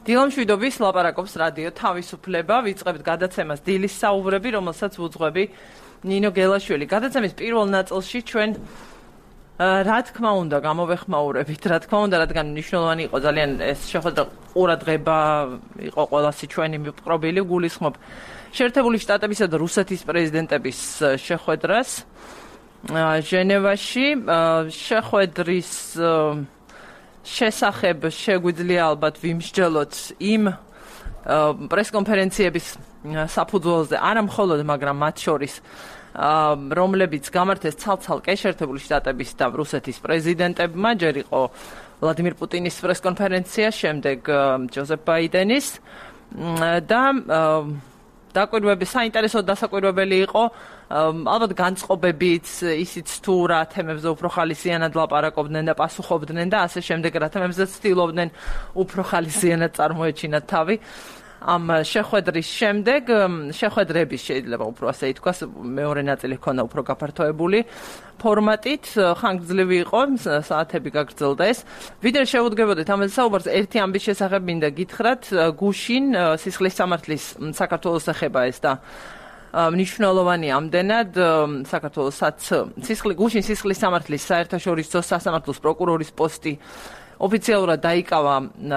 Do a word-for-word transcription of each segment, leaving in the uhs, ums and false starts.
დილამშვიდობის ლაპარაკობს რადიო თავისუფლება, ვიწყებთ გადაცემას დილის საუბრები, რომელსაც ვუძღვები ნინო გელაშვილი. გადაცემის პირველ ნაწილში ჩვენ რა თქმა უნდა გამოვეხმაურებით, რა თქმა უნდა, რადგან მნიშვნელოვანი იყო ძალიან ეს შეხვედრა ყურადღება იყო ყველასი ჩვენი მიპყრობილი, გულისხმობ შეერთებული შტატებისა და რუსეთის პრეზიდენტების შეხვედრას ჟენევაში, შეხვედრის შესახებ შეგვიძლია ალბათ ვიმსჯელოთ იმ პრესკონფერენციების საფუძველზე, არა მხოლოდ, მაგრამ მათ შორის რომლებიც გამართეს ცალ-ცალკე შეერთებული შტატების და რუსეთის პრეზიდენტებმა, ჯერ იყო ვლადიმირ პუტინის პრესკონფერენცია, შემდეგ ჯოზეფ ბაიდენის და დაკვირვები საინტერესო დასაკვირვებელი იყო ალბათ განწყობებით ისიც თუ რა თემებზე უფრო ხალისიანად ლაპარაკობდნენ და პასუხობდნენ და ასე შემდეგ რა თემებზე ცდილობდნენ უფრო ხალისიანად წარმოეჩინათ თავი ამ შეხვედრის შემდეგ შეხვედრების შეიძლება უფრო ასე ითქვას მეორე ნაწილი ჰქონდა უფრო გაფართოებული ფორმატით ხანგრძლივი იყო საათები გაგრძელდა ეს ვიდრე შევუდგებოდეთ ამაზე საუბარს ერთი ამბის შესახებ მინდა გითხრათ გუშინ სისხლის სამართლის საქართველოს ეხება ეს და მნიშვნელოვანი ამდენად საქართველოსაც სისხლი გუშინ სისხლის სამართლის საერთაშორისო სასამართლოს პროკურორის პოსტი ოფიციალურად დაიკავა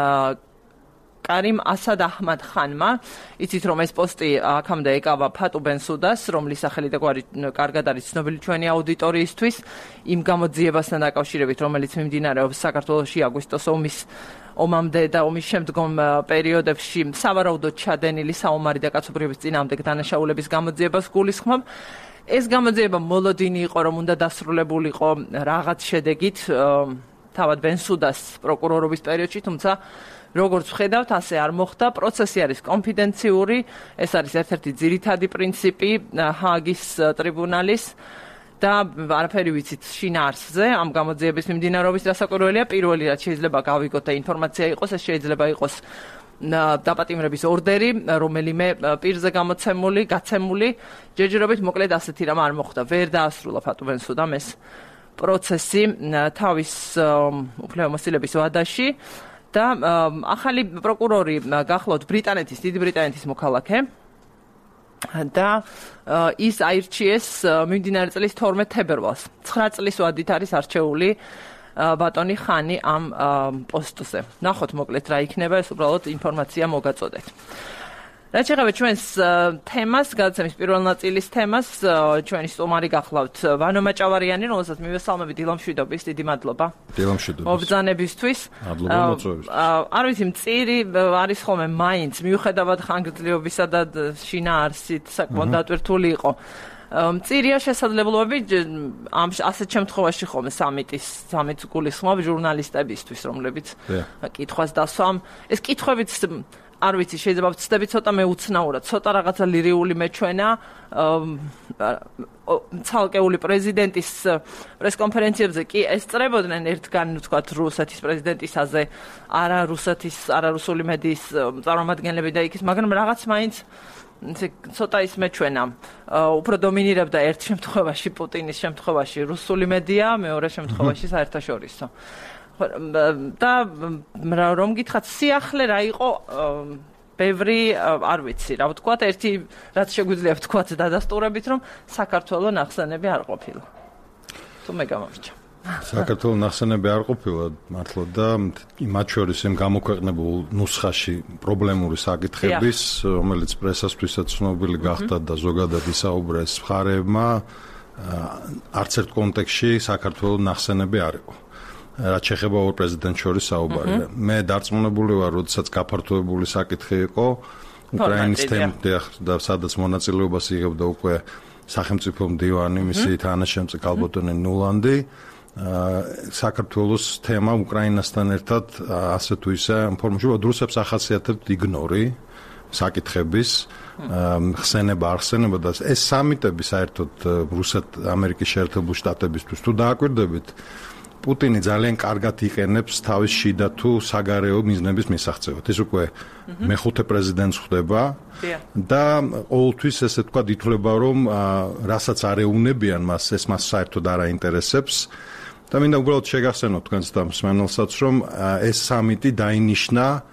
კარიმ ასად აჰმად ხანმა, იცით რომ ეს პოსტი აქამდე ეკავა ფატუ ბენსუდას, რომლის სახელი და გვარი კარგად არის ცნობილი ჩვენი აუდიტორიისთვის, იმ გამოძიებასთან დაკავშირებით, რომელიც მიმდინარეობს საქართველოში აგვისტოს ომის ომამდე და ომის შემდგომ პერიოდებში სავარაუდოდ ჩადენილი საომარი და კაცობრიობის წინააღმდეგ დანაშაულების გამოძიებას გულისხმობ. ეს გამოძიება მოლოდინი იყო, რომ უნდა დასრულებულიყო რაღაც შედეგით თავად ბენსუდას პროკურორობის პერიოდში, თუმცა როგორც ვხედავთ, ასე არ მოხდა. პროცესი არის კონფიდენციური, ეს არის ერთ-ერთი ძირითადი პრინციპი ჰააგის ტრიბუნალის და არაფერი ვიცით შინაარსზე ამ გამოძიების მიმდინარეობის დასაკვირველია. პირველი რაც შეიძლება გავიგოთ და ინფორმაცია იყოს, ეს შეიძლება იყოს დაპატიმრების ორდერი, რომელიმე პირზე გამოცემული, გაცემული, ჯერჯერობით მოკლედ ასეთი რამ არ მოხდა. ვერ დაასრულა ფატუ ბენსუდამ ეს პროცესი თავის უფლებამოსილების ვადაში. და ახალი პროკურორი გახლავთ ბრიტანეთის, დიდი ბრიტანეთის მოქალაქე და ის აირჩიეს მიმდინარე წლის თორმეტ თებერვალს. ცხრა წლის ვადით არის არჩეული ბატონი ხანი ამ პოსტზე. ნახოთ მოკლედ რა იქნება, ეს უბრალოდ ინფორმაცია მოგაწოდეთ. რაც შეეხება ჩვენს თემას, გადაცემის პირველ ნაწილის თემას, ჩვენი სტუმარი გახლავთ ვანო მაჭავარიანი, რომელსაც მივესალმები დილამშვიდობის, დიდი მადლობა. დილამშვიდობის. მობრძანებისთვის. მადლობა მოწვევისთვის. არ ვიცი, მწირი არის ხოლმე მაინც, მიუხედავად ხანგრძლივობისა და შინაარსით საკმაოდ დატვირთული იყო. მწირია შესაძლებლობები ამ ასეთ შემთხვევაში ხოლმე სამიტის სამიტს გულისხმობ ჟურნალისტებისთვის, რომლებიც კითხვას დასვამ. ეს კითხვებიც არ ვიცი, შეიძლება ვცდები ცოტა მეუცნაურად, ცოტა რაღაცა ლირიული მეჩვენა ცალკეული პრეზიდენტის პრესკონფერენციებზე კი ესწრებოდნენ ერთგან, ვთქვათ, რუსეთის პრეზიდენტისაზე, არა რუსეთის, არა რუსული მედიის წარმომადგენლები და იქის, მაგრამ რაღაც მაინც ცოტა ის მეჩვენა. უფრო დომინირებდა ერთ შემთხვევაში პუტინის შემთხვევაში რუსული მედია, მეორე შემთხვევაში საერთაშორისო. და რომ გითხრათ სიახლე რა იყო ბევრი არ ვიცი რა ვთქვათ ერთი რაც შეგვიძლია ვთქვათ დადასტურებით რომ საქართველოს ნახსენები არ ყოფილა თუ მე გამომრჩა საქართველოს ნახსენები არ ყოფილა მართლა და მათ შორის იმ გამოქვეყნებულ ნუსხაში პრობლემური საკითხების რომელიც პრესასთვისაც ცნობილი გახდა და ზოგადად ისაუბრეს მხარეებმა არც ერთ კონტექსტში საქართველოს ნახსენები არ იყო რაც შეეხება ორ პრეზიდენტს შორის საუბარია. მე დარწმუნებული ვარ, როდესაც გაფართოებული საკითხი იყო უკრაინის თემაზე და სადაც მონაწილეობას იღებდა უკვე სახელმწიფო მდივანი, მისი თანაშემწე კალბოტონი ნულანდი, საქართველოს თემა უკრაინასთან ერთად ასე თუ ისე ფორმაში რუსებს ახასიათებთ იგნორი საკითხების ხსენება არ ხსენება და ეს სამიტები საერთოდ რუსეთ ამერიკის შეერთებულ შტატებისთვის თუ დააკვირდებით პუტინი ძალიან კარგად იყენებს თავის შიდა თუ საგარეო მიზნების მისაღწევად. ეს უკვე მეხუთე პრეზიდენტს ხდება და ყოველთვის ესე თქვა ითვლება რომ რასაც არ ეუნებიან მას ეს მას საერთოდ არ აინტერესებს და მინდა უბრალოდ შეგახსენოთ თქვენს და მსმენელსაც რომ ეს სამიტი დაინიშნა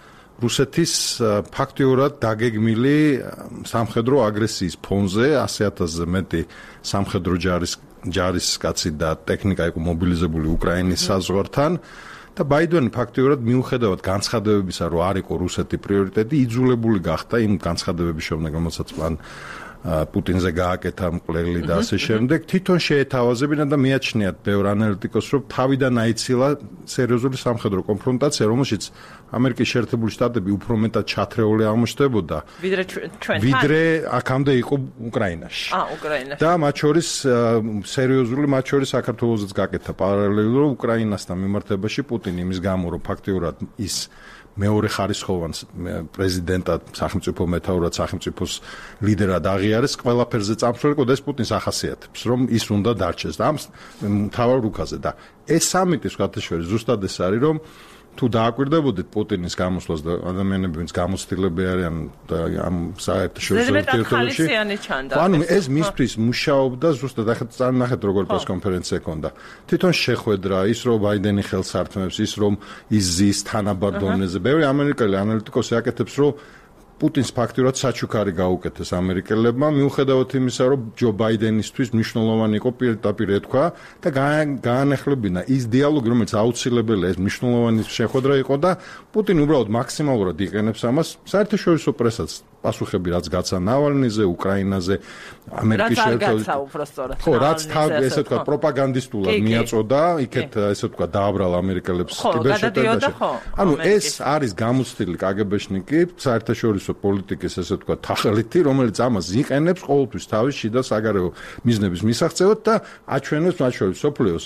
რუსეთის ფაქტიურად დაგეგმილი სამხედრო აგრესიის ფონზე one hundred thousand-ზე მეტი სამხედრო ჯარის ჯარისკაცი და ტექნიკა იყო მობილიზებული უკრაინის საზღვართან და ბაიდენი ფაქტიურად მიუხედავად განცხადებებისა, რომ არ იყო რუსეთი პრიორიტეტი, იძულებული გახდა იმ განცხადებების შემდეგ, რომელსაც მან პუტინზე გააკეთა მკვლელი და ასე შემდეგ, თვითონ შეეთავაზებინა და მიაჩნიათ ბევრ ანალიტიკოსს, რომ თავიდან აიცილა სერიოზული სამხედრო კონფრონტაცია, რომელშიც ამერიკის შეერთებული შტატები უფრო მეტად ჩათრეული აღმოჩნდებოდა, ვიდრე ჩვენ ვიდრე აქამდე იყო უკრაინაში. აა, უკრაინაში. და მათ შორის სერიოზული, მათ შორის საქართველოსაც გაკეთა პარალელურად უკრაინასთან მიმართებაში პუტინი იმის გამო, რომ ფაქტიურად ის მეორე ხარისხოვან პრეზიდენტად, სახელმწიფო მეთაურად, სახელმწიფოს ლიდერად აღიარეს, ყველაფერზე წამსვლელი და ეს პუტინს ახასიათებს, რომ ის უნდა დარჩეს და ამ მთავარ რუკაზე და ეს სამიტი სხვათაშორის ზუსტად ეს არის, რომ თუ დააკვირდებოდეთ პუტინის გამოსვლას და ადამიანები, ვინც გამოცდილები არიან და ამ საერთაშორისო ურთიერთობებში, ანუ ეს მისთვის მუშაობდა ზუსტად ახლა წარნახეთ როგორ პრესკონფერენცია ჰქონდა. თვითონ შეხვედრა, ის რომ ბაიდენი ხელს ართმევს, ის რომ ის ზის თანაბარ დონეზე. ბევრი ამერიკელი ანალიტიკოსი აკეთებს, რომ პუტინს ფაქტიურად საჩუქარი გაუკეთეს ამერიკელებმა, მიუხედავად იმისა, რომ ჯო ბაიდენისთვის მნიშვნელოვანი იყო პირდაპირ ეთქვა და გაანახლებინა ის დიალოგი, რომელიც აუცილებელია, ეს მნიშვნელოვანი შეხვედრა იყო და პუტინი უბრალოდ მაქსიმალურად იყენებს ამას საერთაშორისო პრესაც პასუხები რაც გაცა ნავალნიზე, უკრაინაზე, ამერიკის შეერთებული ხო, რაც თავ ესე ვთქვა პროპაგანდისტულად მიაწოდა, იქეთ ესე ვთქვა დააბრალა ამერიკელებს კიბერშეტევაში. ანუ ეს არის გამოცდილი კაგებეშნიკი, საერთაშორისო პოლიტიკის ესე ვთქვა თახელითი, რომელიც ამას იყენებს ყოველთვის თავის შიდა საგარეო მიზნების მისაღწევად და აჩვენებს მათ შორის სოფლიოს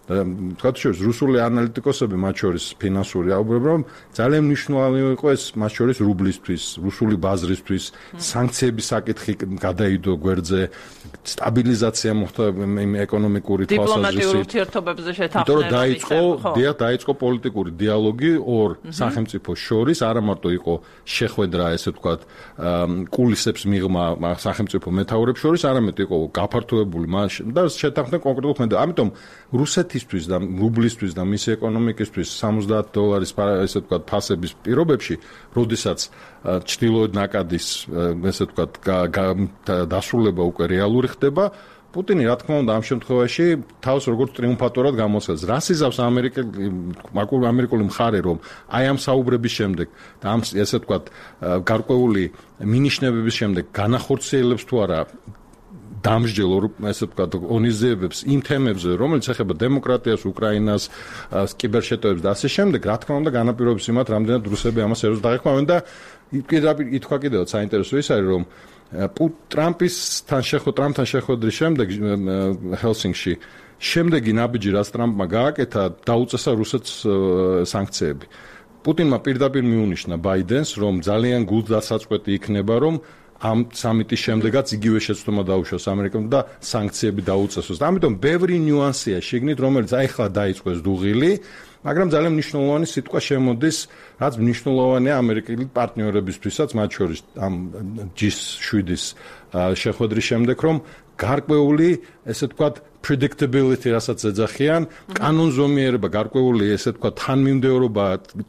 თქვათ შორის რუსული ანალიტიკოსები მათ შორის ფინანსური აუბრებენ რომ ძალიან მნიშვნელოვანი იყო ეს მათ შორის რუბლისთვის, რუსული ბაზრისთვის, სანქციების საკითხი გადაიდო გვერდზე, სტაბილიზაცია მოხდა იმ ეკონომიკური თვალსაზრისით. დიპლომატიურ ურთიერთობებზე შეთანხმება. იმიტომ რომ დაიწყო, დიახ, დაიწყო პოლიტიკური დიალოგი ორ სახელმწიფოს შორის, არა მარტო იყო შეხვედრა, ესე ვთქვათ, კულისებს მიღმა სახელმწიფო მეთაურებს შორის, არამედ იყო გაფართოებული მაშინ და შეთანხმდა კონკრეტულ ქმედება. ამიტომ რუსეთისთვის და რუბლისთვის და მისი ეკონომიკისთვის სამოცდაათ დოლარის ესე ვთქვათ ფასების პირობებში, როდესაც ჩრდილოეთ ნაკადის ესე ვთქვათ დასრულება უკვე რეალური ხდება, პუტინი რა თქმა უნდა ამ შემთხვევაში თავს როგორც ტრიუმფატორად გამოსცემს. რას იზავს ამერიკელი ამერიკული მხარე, რომ აი ამ საუბრების შემდეგ და ამ ესე ვთქვათ გარკვეული მინიშნებების შემდეგ განახორციელებს თუ არა დამსჯელო ესე ვთქვათ ონიზებებს იმ თემებზე, რომელიც ეხება დემოკრატიას, უკრაინას, კიბერშეტევებს და ასე შემდეგ, რა თქმა უნდა განაპირობებს იმათ, რამდენად რუსები ამას სერიოზულად დაღეხმავენ და პირდაპირ ითქვა კიდევაც საინტერესო ის არის, რომ ტრამპისთან შეხო ტრამპთან შეხვედრის შემდეგ ჰელსინკში შემდეგი ნაბიჯი რაც ტრამპმა გააკეთა, დაუწესა რუსეთს სანქციები. პუტინმა პირდაპირ მიუნიშნა ბაიდენს, რომ ძალიან გულდასაწყვეტი იქნება, რომ ამ სამიტის შემდეგაც იგივე შეცდომა დაუშვას ამერიკამ და სანქციები დაუწესოს. ამიტომ ბევრი ნიუანსია შიგნით, რომელიც აი ხლა დაიწყოს დუღილი, მაგრამ ძალიან მნიშვნელოვანი სიტყვა შემოდის, რაც მნიშვნელოვანია ამერიკელი პარტნიორებისთვისაც, მათ შორის ამ ჯი შვიდის შეხვედრის შემდეგ, რომ გარკვეული, ესე ვთქვათ, predictability, რასაც ეძახიან, კანონზომიერება, გარკვეული, ესე ვთქვათ, თანმიმდევრობა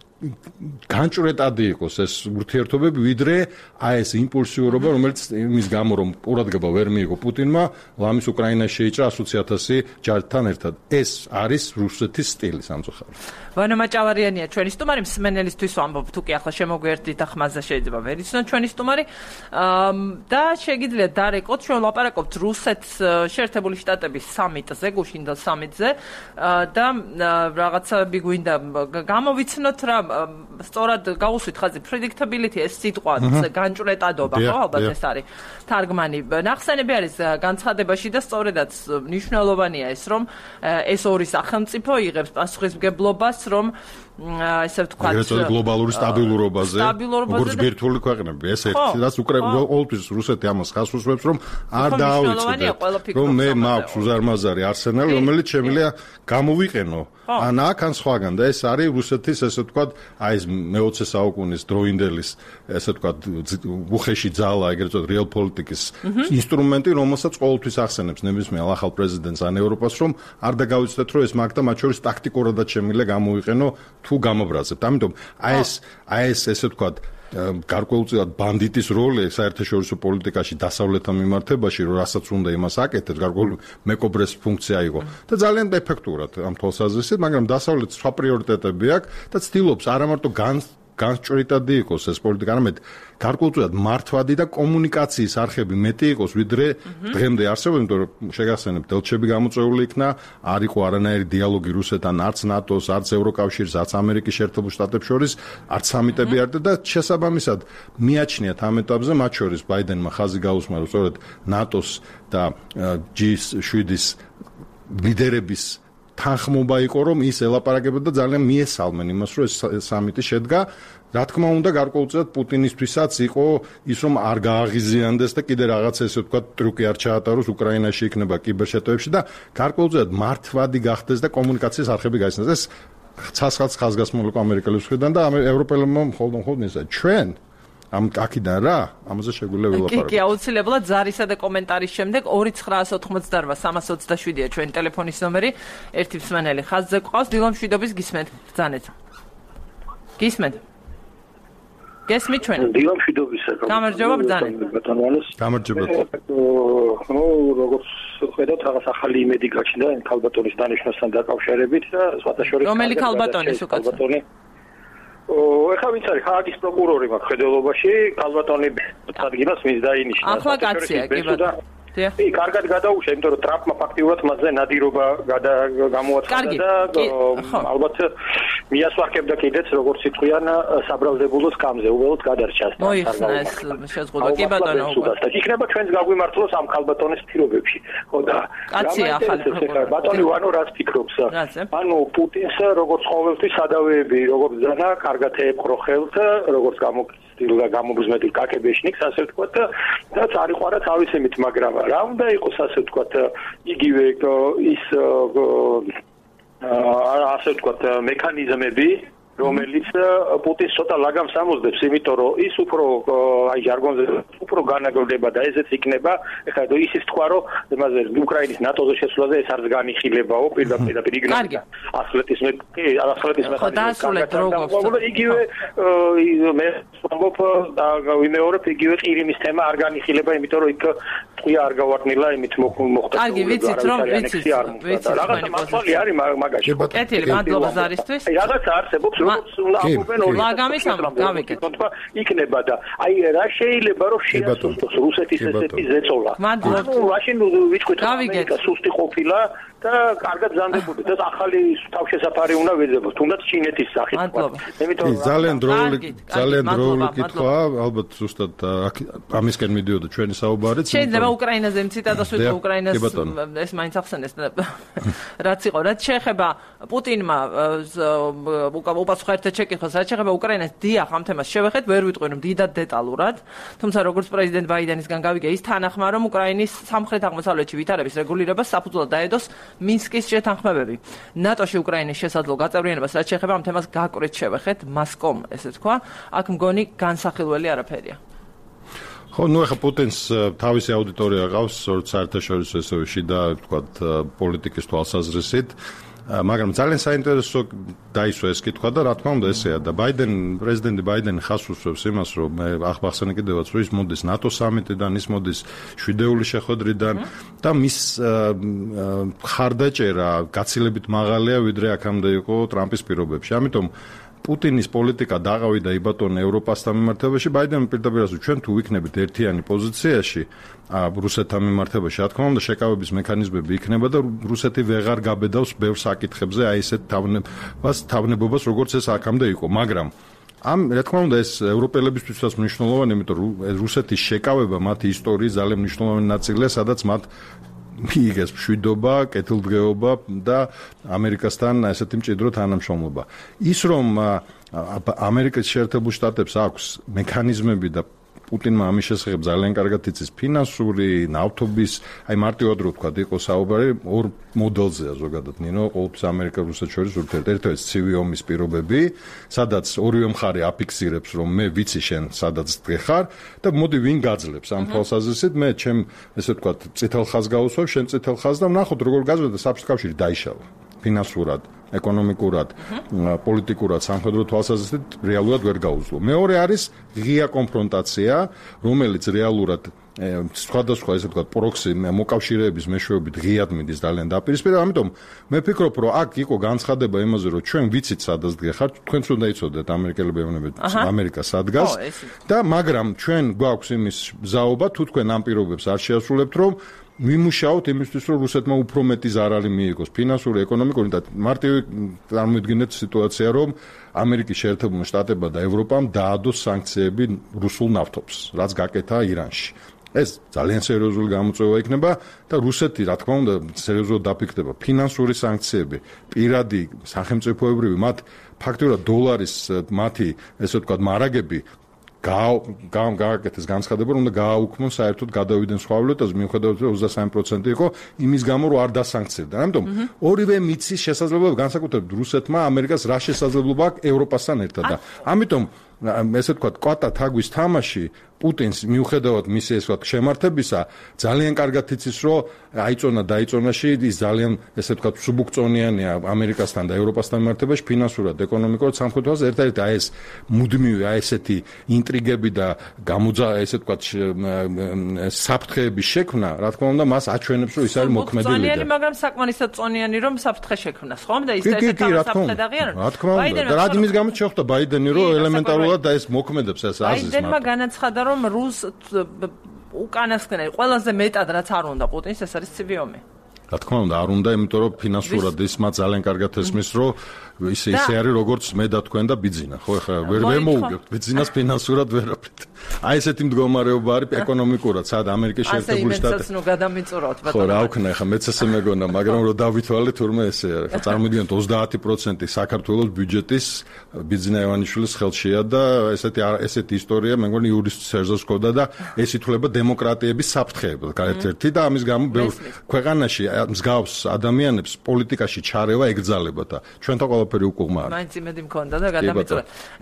განჭვრეტადი იყოს ეს ურთიერთობები, ვიდრე აი ეს იმპულსიურობა, რომელიც იმის გამო, რომ ყურადღება ვერ მიიღო პუტინმა, ლამის უკრაინაში შეიჭრა ათი ათასი ჯართან ერთად. ეს არის რუსეთის სტილი სამწუხაროდ. ვანო მაჭავარიანია ჩვენი სტუმარი, მსმენელისთვის ვამბობ, თუ კი ახლა შემოგვიერთდით და ხმაზე შეიძლება ვერ იცნოთ ჩვენი სტუმარი. და შეგიძლიათ დარეკოთ, ჩვენ ვლაპარაკობთ რუსეთის შეერთებული შტატების სამიტზე, გუშინდელ სამიტზე და რაღაცები გვინდა გამოვიცნოთ რა სწორად გაუსვით ხაზი predictability ეს სიტყვა განჭვრეტადობა ხო ალბათ ეს არის თარგმანი ნახსენები არის განცხადებაში და სწორედაც მნიშვნელოვანია ეს რომ ეს ორი სახელმწიფო იღებს პასუხისმგებლობას რომ ესე ვთქვათ ეგრეთვე გლობალური სტაბილურობაზე როგორც ბირთვული ქვეყნები ეს ერთი რაც უკრაინა ყოველთვის რუსეთი ამას ხაზს უსვამს რომ არ დაავიწყდეთ რომ მე მაქვს უზარმაზარი არსენალი რომელიც შემიძლია გამოვიყენო ან აქ ან სხვაგან და ეს არის რუსეთის ესე ვთქვათ აი ეს მეოცე საუკუნის დროინდელის, ესე ვთქვათ, უხეში ძალა, ეგრეთ წოდებული რეალ პოლიტიკის ინსტრუმენტი, რომელსაც ყოველთვის ახსენებს ნებისმიერ ახალ პრეზიდენტს ან ევროპას, რომ არ დაგავიწყდეთ, რომ ეს მაგდა მათ შორის ტაქტიკურადაც შემიძლია გამოიყენო თუ გამობრაზებთ. ამიტომ აი ეს აი ეს ესე ვთქვათ გარკვეულწილად ბანდიტის როლი საერთაშორისო პოლიტიკაში დასავლეთთან მიმართებაში, რომ რასაც უნდა იმას აკეთებს, გარკვეული მეკობრეს ფუნქცია იყო და ძალიან ეფექტურად ამ თვალსაზრისით, მაგრამ დასავლეთს სხვა პრიორიტეტები აქვს და ცდილობს არა მარტო განსჭვრიტადი იყოს ეს პოლიტიკა, არამედ გარკვეულწილად მართვადი და კომუნიკაციის არხები მეტი იყოს, ვიდრე დღემდე არსებობს, იმიტომ რომ შეგახსენებთ, ელჩები გამოწვეული იქნა, არ იყო არანაირი დიალოგი რუსეთთან, არც ნატოს, არც ევროკავშირს, არც ამერიკის შეერთებულ შტატებს შორის, არც სამიტები არ და შესაბამისად მიაჩნიათ ამ ეტაპზე, მათ შორის ბაიდენმა ხაზი გაუსმა, რომ სწორედ ნატოს და ჯი შვიდის ლიდერების თანხმობა იყო, რომ ის ელაპარაკებდა და ძალიან მიესალმენ იმას, რომ ეს სამიტი შედგა. რა თქმა უნდა, გარკვეულწილად პუტინისთვისაც იყო ის, რომ არ გააღიზიანდეს და კიდე რაღაცა ესე ვთქვათ, ტრუკი არ ჩაატაროს უკრაინაში იქნება კიბერშეტევებში და გარკვეულწილად მართვადი გახდეს და კომუნიკაციის არხები გაიცნოს. ეს ცაცხალს ხაზგასმული იყო ამერიკელების მხრიდან და ევროპელებმა მხოლოდ მხოლოდ ისე ჩვენ ამ აქიდან რა, ამაზე შეგვიძლია ვილაპარაკოთ. კი, კი, აუცილებლად ზარისა და კომენტარის შემდეგ ორი ცხრაას ოთხმოცდაოთხ სამას ოცდაშვიდია ჩვენი ტელეფონის ნომერი, ერთი მსმენელი ხაზზე გვყავს, დილო მშვიდობის გისმენთ, ბრძანეთ. გისმენთ. გესმით ჩვენ? დილო მშვიდობისა. გამარჯობა, ბრძანეთ. გამარჯობა. ნუ როგორც ხედავთ, რაღაც ახალი იმედი გაჩნდა ქალბატონის დანიშვნასთან დაკავშირებით და სხვათა შორის რომელი ქალბატონის უკაცრავ? ეხლა ვინც არის ხალხის პროკურორი მაქვს ხედელობაში, ქალბატონი ადგილას მის დაინიშნა. ახლა კაცია, კი ბატონო. კი, კარგად გადაუშვა, იმიტომ რომ ტრამპმა ფაქტიურად მასზე ნადირობა გამოაცხადა და ალბათ მიასვარქებდა კიდეც, როგორც იტყვიან, საბრალდებულო სკამზე, უბრალოდ გადარჩა. მოიხსნა ეს შეზღუდვა, კი ბატონო. იქნება ჩვენს გაგვიმართლოს ამ ქალბატონის პირობებში. ხო და კაცია ახალი პროკურორი. ბატონი ვანო რას ფიქრობს? ანუ პუტინს როგორც ყოველთვის სადავეები, როგორც ზანა, კარგად ეყრო ხელთ, როგორც გამოგწილდა გამობზმედი კაკებეშნიკს, ასე ვთქვათ და წარიყვარა თავის იმით, მაგრამ რა უნდა იყოს ასე ვთქვათ იგივე ის ასე ვთქვათ მექანიზმები, რომელიც პუტინს ცოტა ლაგამს ამოძდებს, იმიტომ რომ ის უფრო აი ჟარგონზე უფრო განაგრძდება და ესეც იქნება, ეხლა ისიც თქვა, რომ იმაზე უკრაინის ნატოზე შესვლაზე ეს არც განიხილებაო, პირდაპირ იგნორდა. ასლეთის მე კი, ასლეთის მექანიზმი. იგივე მე ვამბობ და ვიმეორებ, იგივე ყირიმის თემა არ განიხილება, იმიტომ რომ იქ ტყვია არ გავარდნილა, იმით მოხდა. კარგი, ვიცით რომ ვიცით. რაღაცა მასალი არის მაგაში. კეთილი, მადლობა ზარისთვის. რაღაცა არსებობს ლაგამის ამ გავიკეთე. იქნება და აი რა შეიძლება რომ შეასრულოს რუსეთის ესეთი ზეწოლა. ანუ მაშინ ვიჩქვით ამერიკა სუსტი ყოფილა და კარგად ზანდებოდა და ახალი თავშესაფარი უნდა ვეძებოთ, თუნდაც ჩინეთის სახით. კი, ძალიან დროული, ძალიან დროული კითხვაა, ალბათ ზუსტად ამისკენ მიდიოდა ჩვენი საუბარიც. შეიძლება უკრაინაზე მციტა და სულ უკრაინას ეს მაინც ახსენეს რაც იყო, რაც შეეხება პუტინმა უპასუხა ერთ შეკითხვას, რაც შეეხება უკრაინას, დიახ, ამ თემას შევეხეთ, ვერ ვიტყვი რომ დიდად დეტალურად, თუმცა როგორც პრეზიდენტ ბაიდენისგან გავიგე, ის თანახმა რომ უკრაინის სამხრეთ-აღმოსავლეთში ვითარების რეგულირებას საფუძვლად დაედოს მინსკის შეთანხმებები. ნატოში უკრაინის შესაძლო გაწევრიანებას, რაც შეეხება ამ თემას გაკვირვით შევეხეთ, მასკომ, ესე თქვა, აქ მგონი განსახილველი არაფერია. ხო, ნუ ახლა პუტინს თავისი აუდიტორია ყავს, საერთაშორისო ესევე შიდა, ვთქვათ, პოლიტიკის თვალსაზრისით. მაგრამ ძალიან საინტერესო დაისვა ეს კითხვა და რა თქმა უნდა ესეა და ბაიდენ პრეზიდენტი ბაიდენი ხას უსვევს იმას რომ მე ახბახსენე კიდევაც რომ ის მოდის ნატო სამიტიდან, ის მოდის შვიდეული შეხვედრიდან და მის ხარდაჭერა გაცილებით მაღალია ვიდრე აქამდე იყო ტრამპის პირობებში. ამიტომ პუტინის პოლიტიკა დაღავიდა იბატონე ევროპასთან მიმართებაში, ბაიდენი პირდაპირ ասում, ჩვენ თუ ვიქნებით ერთიანი პოზიციაში რუსეთთან მიმართებაში, რა თქმა უნდა, შეკავების მექანიზმები იქნება და რუსეთი ვეღარ გაბედავს ბევრ საკითხებზე, აი ესეთ თავნებას, თავნებობას, როგორც ეს აქამდე იყო, მაგრამ ამ რა თქმა უნდა ეს ევროპელებისთვისაც მნიშვნელოვანია, იმიტომ რომ რუსეთის შეკავება მათი ისტორიის ძალიან მნიშვნელოვანი ნაწილია, სადაც მათ მიიღეს მშვიდობა, კეთილდღეობა და ამერიკასთან ესეთი მჭიდრო თანამშრომლობა. ის რომ ამერიკის შეერთებულ შტატებს აქვს მექანიზმები და პუტინმა ამის შესახებ ძალიან კარგად იცის ფინანსური, ნავთობის, აი მარტივად რო ვთქვა, იყო საუბარი ორ მოდელზეა ზოგადად ნინო, ყოველთვის ამერიკა რუსეთს შორის ურთიერთობების ცივი ომის პირობები, სადაც ორივე მხარე აფიქსირებს, რომ მე ვიცი შენ სადაც დგეხარ და მოდი ვინ გაძლებს ამ თვალსაზრისით, მე ჩემ ესე ვთქვათ, წითელ ხაზს გავუსვევ, შენ წითელ ხაზს და ვნახოთ როგორ გაზრდა საბჭოთა კავშირი დაიშალა. ფინანსურად, ეკონომიკურად, პოლიტიკურად, სამხედრო თვალსაზრისით რეალურად ვერ გაუძლო. მეორე არის ღია კონფრონტაცია, რომელიც რეალურად სხვადასხვა ესე ვთქვათ, პროქსი მოკავშირეების მეშვეობით ღიად მიდის ძალიან დაპირისპირება, ამიტომ მე ვფიქრობ, რომ აქ იყო განცხადება იმაზე, რომ ჩვენ ვიცით სადაც დგეხართ, თქვენც უნდა იცოდეთ ამერიკელები ეუბნებით ამერიკა სადგას და მაგრამ ჩვენ გვაქვს იმის ზაობა, თუ თქვენ ამ პირობებს არ შეასრულებთ, რომ ვიმუშაოთ იმისთვის, რომ რუსეთმა უფრო მეტი ზარალი მიიღოს ფინანსური, ეკონომიკური და მარტივი წარმოიდგინეთ სიტუაცია, რომ ამერიკის შეერთებულმა შტატებმა და ევროპამ დაადოს სანქციები რუსულ ნავთობს, რაც გაკეთა ირანში. ეს ძალიან სერიოზული გამოწვევა იქნება და რუსეთი, რა თქმა უნდა, სერიოზულად დაფიქრდება. ფინანსური სანქციები, პირადი, სახელმწიფოებრივი, მათ ფაქტობრივად დოლარის მათი, ესე ვთქვათ, მარაგები გააკეთეს განცხადება, რომ უნდა გააუქმონ საერთოდ გადავიდნენ სხვა ვალუტაზე, მიუხედავად რომ ოცდასამი პროცენტი იყო იმის გამო, რომ არ დასანქცირდა. ამიტომ ორივე მიცის შესაძლებლობა განსაკუთრებით რუსეთმა ამერიკას რა შესაძლებლობა აქვს ევროპასთან ერთად და ამიტომ ესე ვთქვათ, კვატა თაგვის თამაში პუტინს მიუხედავად მისი ესე ვთქვათ შემართებისა ძალიან კარგად იცის, რომ აიწონა დაიწონაში ის ძალიან ესე ვთქვათ სუბუქწონიანია ამერიკასთან და ევროპასთან მიმართებაში ფინანსურად, ეკონომიკურად, სამხედროულად ერთ-ერთი აი ეს მუდმივი აი ესეთი ინტრიგები და გამოძა ესე ვთქვათ საფრთხეების შექმნა, რა თქმა უნდა, მას აჩვენებს, რომ ის არის მოქმედი ლიდერი. წონიანი, მაგრამ საკმარისად წონიანი, რომ საფრთხე შექმნას, ხომ? და ის ესეთ საფრთხე დაღიან. რა თქმა უნდა, და რა იმის გამო შეხვდა ბაიდენი, რომ ელემენტარულად და ეს მოქმედებს ეს აზრის. ბაიდენმა განაცხადა, რომ რუს უკანასკნელი ყველაზე მეტად რაც არ უნდა პუტინს ეს არის ცივი ომი. რა თქმა უნდა, არ უნდა, იმიტომ რომ ფინანსურად ის მათ ძალიან კარგად ესმის, რომ ისე ისე არის როგორც მე და თქვენ და ბიძინა, ხო, ეხლა ვერ ვერ მოუგებთ ბიძინას ფინანსურად ვერაფრით. აი ესეთი მდგომარეობა არის ეკონომიკურად, სად ამერიკის შეერთებული შტატები. ასე იმეცაც ნუ გადამიწურავთ ბატონო. ხო, რა ვქნა, ეხლა მეც ესე მეგონა, მაგრამ რომ დავითვალე თურმე ესე არის. ეხლა წარმოვიდგინოთ ოცდაათი პროცენტი საქართველოს ბიუჯეტის ბიძინა ივანიშვილის ხელშია და ესეთი ესეთი ისტორია, მე მგონი იურის სერჟოს კოდა და ეს ითვლება დემოკრატიების საფრთხეებად, ერთ-ერთი და ამის გამო ბევრ ქვეყანაში მსგავს ადამიანებს პოლიტიკაში ჩარევა ეგრძალება და ჩვენთან ყველაფერი უკუღმა არის. მაინც იმედი მქონდა და გადამიწურა.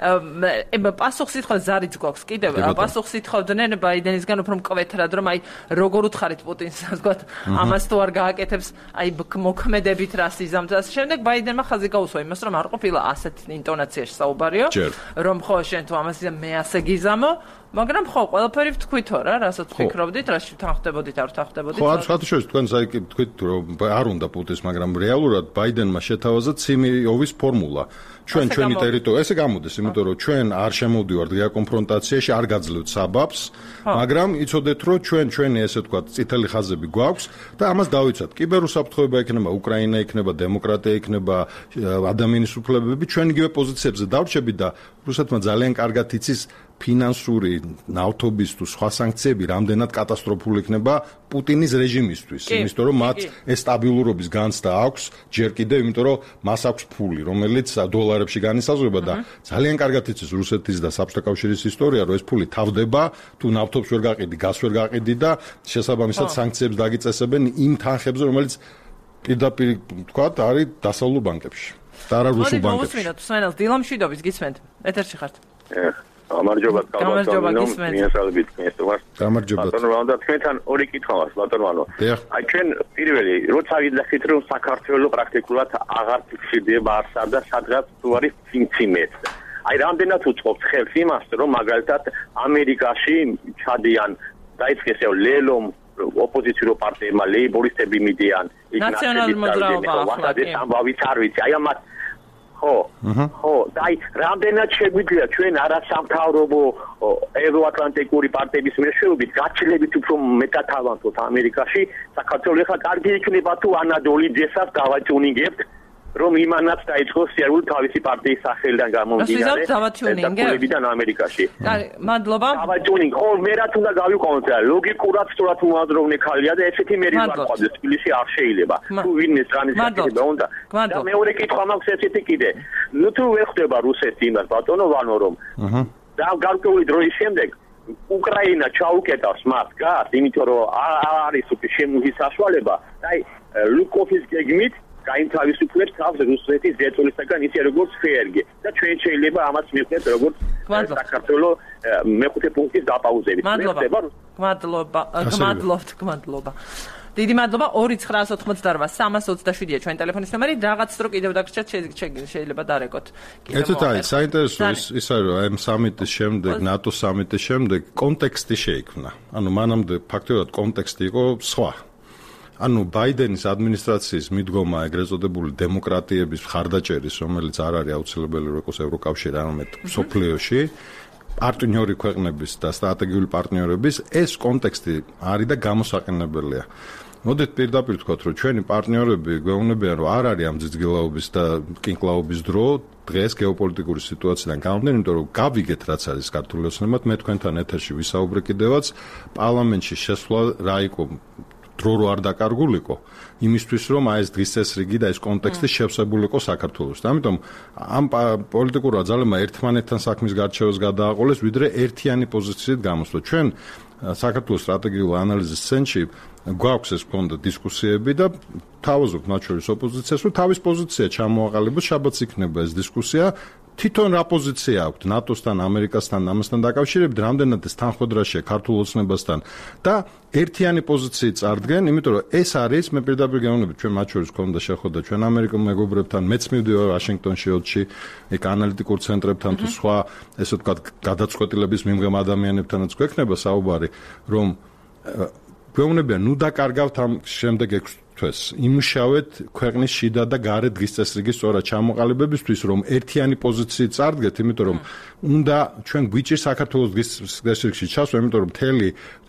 ება პასუხს ითხოვდა ზარიც გვაქვს კიდევ პასუხს ითხოვდნენ ბაიდენისგან უფრო მკვეთრად რომ აი როგორ უთხარით პუტინს თქვათ ამას თუ არ გააკეთებს აი მოქმედებით რას იზამთრებს. შემდეგ ბაიდენმა ხაზი გაუსვა იმას რომ არ ყოფილა ასეთ ინტონაციაში საუბარიო რომ ხო შენ თუ ამას მე ასე გიზამო მაგრამ ხო ყველაფერი ვთქვითო რა რასაც ფიქრობდით რა თანხდებოდით არ თანხდებოდით ხო არ შეხოთ თქვენ საერთოდ თქვით რომ არ უნდა პუტინს მაგრამ რეალურად ბაიდენმა შეთავაზა ცივი ომის ფორმულა ჩვენ ჩვენი ტერიტორია ესე გამოდის იმიტომ რომ ჩვენ არ შემოვდივართ ღია კონფრონტაციაში არ გაძლევთ საბაბს მაგრამ იცოდეთ რომ ჩვენ ჩვენი ესე ვთქვათ წითელი ხაზები გვაქვს და ამას დავიცვათ კიბერუსაფრთხოება იქნება უკრაინა იქნება დემოკრატია იქნება ადამიანის უფლებები ჩვენ იგივე პოზიციებზე დავრჩებით და რუსეთმა ძალიან კარგად იცის ფინანსური ნავთობის თუ სხვა სანქციები რამდენად კატასტროფული იქნება პუტინის რეჟიმისთვის იმიტომ რომ მათ ეს სტაბილურობის განცდა აქვს ჯერ კიდევ იმიტომ რომ მას აქვს ფული რომელიც დოლარებში განისაზღვრება და ძალიან კარგად იცის რუსეთის და საბჭოთა კავშირის ისტორია რომ ეს ფული თავდება თუ ნავთობს ვერ გაყიდი გაზს ვერ გაყიდი და შესაბამისად სანქციებს დაგიწესებენ იმ თანხებზე რომელიც პირდაპირ თქვათ არის დასავლურ ბანკებში და არა რუსულ ბანკებში. მოვუსმინოთ სვენელს დილამშვიდობის გისმენთ. ეთერში ხართ. გამარჯობა გამარჯობა გისმენთ. გამარჯობა. ბატონო ვანდა თქვენთან ორი კითხვა მაქვს ბატონო. აი ჩვენ პირველი როცა ვიდახით რომ საქართველოს პრაქტიკულად აღარ ფიქსირდება არსა და სადღაც თუ არის ფინციმეთ. აი რამდენად უწყობს ხელს იმას რომ მაგალითად ამერიკაში ჩადიან დაიწყეს ლელომ ოპოზიციურ პარტიებმა ლეიბორისტები მიდიან ნაციონალური მოძრაობა ახლა კი ამბავით არ ვიცი აი ამათ ხო ხო და აი რამდენად შეგვიძლია ჩვენ არასამთავრობო ევროატლანტიკური პარტიების მეშვეობით გაჩლებით უფრო მეტად ავანტოთ ამერიკაში საქართველოს ახლა კარგი იქნება თუ ანადოლი ჯესას დავაჭუნინგებთ რომ იმანაც დაიწყოს სერიოზული თავისი პარტიის სახელიდან გამომდინარე დავაჭუნინგებიდან ამერიკაში. კარი, მადლობა. დავაჭუნინგ, ხო, მე რაც უნდა გავიყვანოთ რა, ლოგიკურად სწორად უმაზროვნე ხალია და ესეთი მე ვიყვანოთ, თბილისში არ შეიძლება. თუ ვინმე სრანის საკითხება უნდა. და მეორე კითხვა მაქვს ესეთი კიდე. ნუ თუ ვერ ხდება რუსეთი იმას ბატონო ვანო რომ. აჰა. და გარკვეული დროის შემდეგ უკრაინა ჩაუკეტავს მას გას, იმიტომ რომ არ არის შემოღის საშუალება, აი ლუკოვის გეგმით გაინთავისუფლებს თავს რუსეთის ზეწოლისაგან ისე როგორც ფერგი და ჩვენ შეიძლება ამას მივხვდეთ როგორც საქართველოს მეხუთე პუნქტის დაპაუზებით. მადლობა. მადლობა. გმადლობთ, გმადლობა. დიდი მადლობა. ორი ცხრაას ოთხმოცდაოთხ სამას ოცდაშვიდია ჩვენ ტელეფონის ნომერი. რაღაც დრო კიდევ დაგრჩათ შეიძლება დარეკოთ. ეთოთ არის საინტერესო ის არის რომ ამ სამიტის შემდეგ, ნატო სამიტის შემდეგ კონტექსტი შეიქმნა. ანუ მანამდე ფაქტობრივად კონტექსტი იყო სხვა. ანუ ბაიდენის ადმინისტრაციის მიდგომა ეგრეთ წოდებული დემოკრატიების მხარდაჭერის, რომელიც არ არის აუცილებელი როგორც ევროკავშირი, არამედ მსოფლიოში, პარტნიორი ქვეყნების და სტრატეგიული პარტნიორების ეს კონტექსტი არის და გამოსაყენებელია. მოდით პირდაპირ ვთქვათ, რომ ჩვენი პარტნიორები გვეუბნებიან, რომ არ არის ამ ძიძგილაობის და კინკლაობის დრო დღეს გეოპოლიტიკური სიტუაციიდან გამომდინარე, იმიტომ რომ გავიგეთ რაც არის ქართული ოცნებად, მე თქვენთან ეთერში ვისაუბრე კიდევაც პარლამენტში შესვლა რა იყო დრო რო არ დაკარგულიყო იმისთვის რომ აი ეს დღის წესრიგი და ეს კონტექსტი შევსებულიყო საქართველოს. ამიტომ ამ პოლიტიკურმა ძალებმა ერთმანეთთან საქმის გარჩევას გადააყოლეს, ვიდრე ერთიანი პოზიციით გამოსვლა. ჩვენ საქართველოს სტრატეგიული ანალიზის ცენტრში გვაქვს ეს ქონდა დისკუსიები და თავაზობთ მათ შორის ოპოზიციას, რომ თავის პოზიცია ჩამოაყალიბოს, შაბათს იქნება ეს დისკუსია. თვითონ რა პოზიცია აქვს ნატოსთან, ამერიკასთან, ამასთან დაკავშირებით, რამდენად ეს თანხმდრაშია ქართულ ოცნებასთან და ერთიანი პოზიციით წარდგენ, იმიტომ რომ ეს არის, მე პირდაპირ გეუბნებით, ჩვენ მათ შორის ქონდა შეხვედრა ჩვენ ამერიკელ მეგობრებთან, მეც მივდივარ ვაშინგტონში, ელჩი, ეგ ანალიტიკურ ცენტრებთან თუ სხვა, ესე ვთქვათ, გადაწყვეტილების მიმღებ ადამიანებთანაც გვექნება საუბარი, რომ გვეუბნებიან, ნუ დაკარგავთ ამ შემდეგ ექვს თვეს იმუშავეთ ქვეყნის შიდა და გარე დღის წესრიგის სწორად ჩამოყალიბებისთვის, რომ ერთიანი პოზიციით წარდგეთ, იმიტომ რომ უნდა ჩვენ გვიჭირს საქართველოს დღის წესრიგში ჩასვლა, იმიტომ რომ მთელი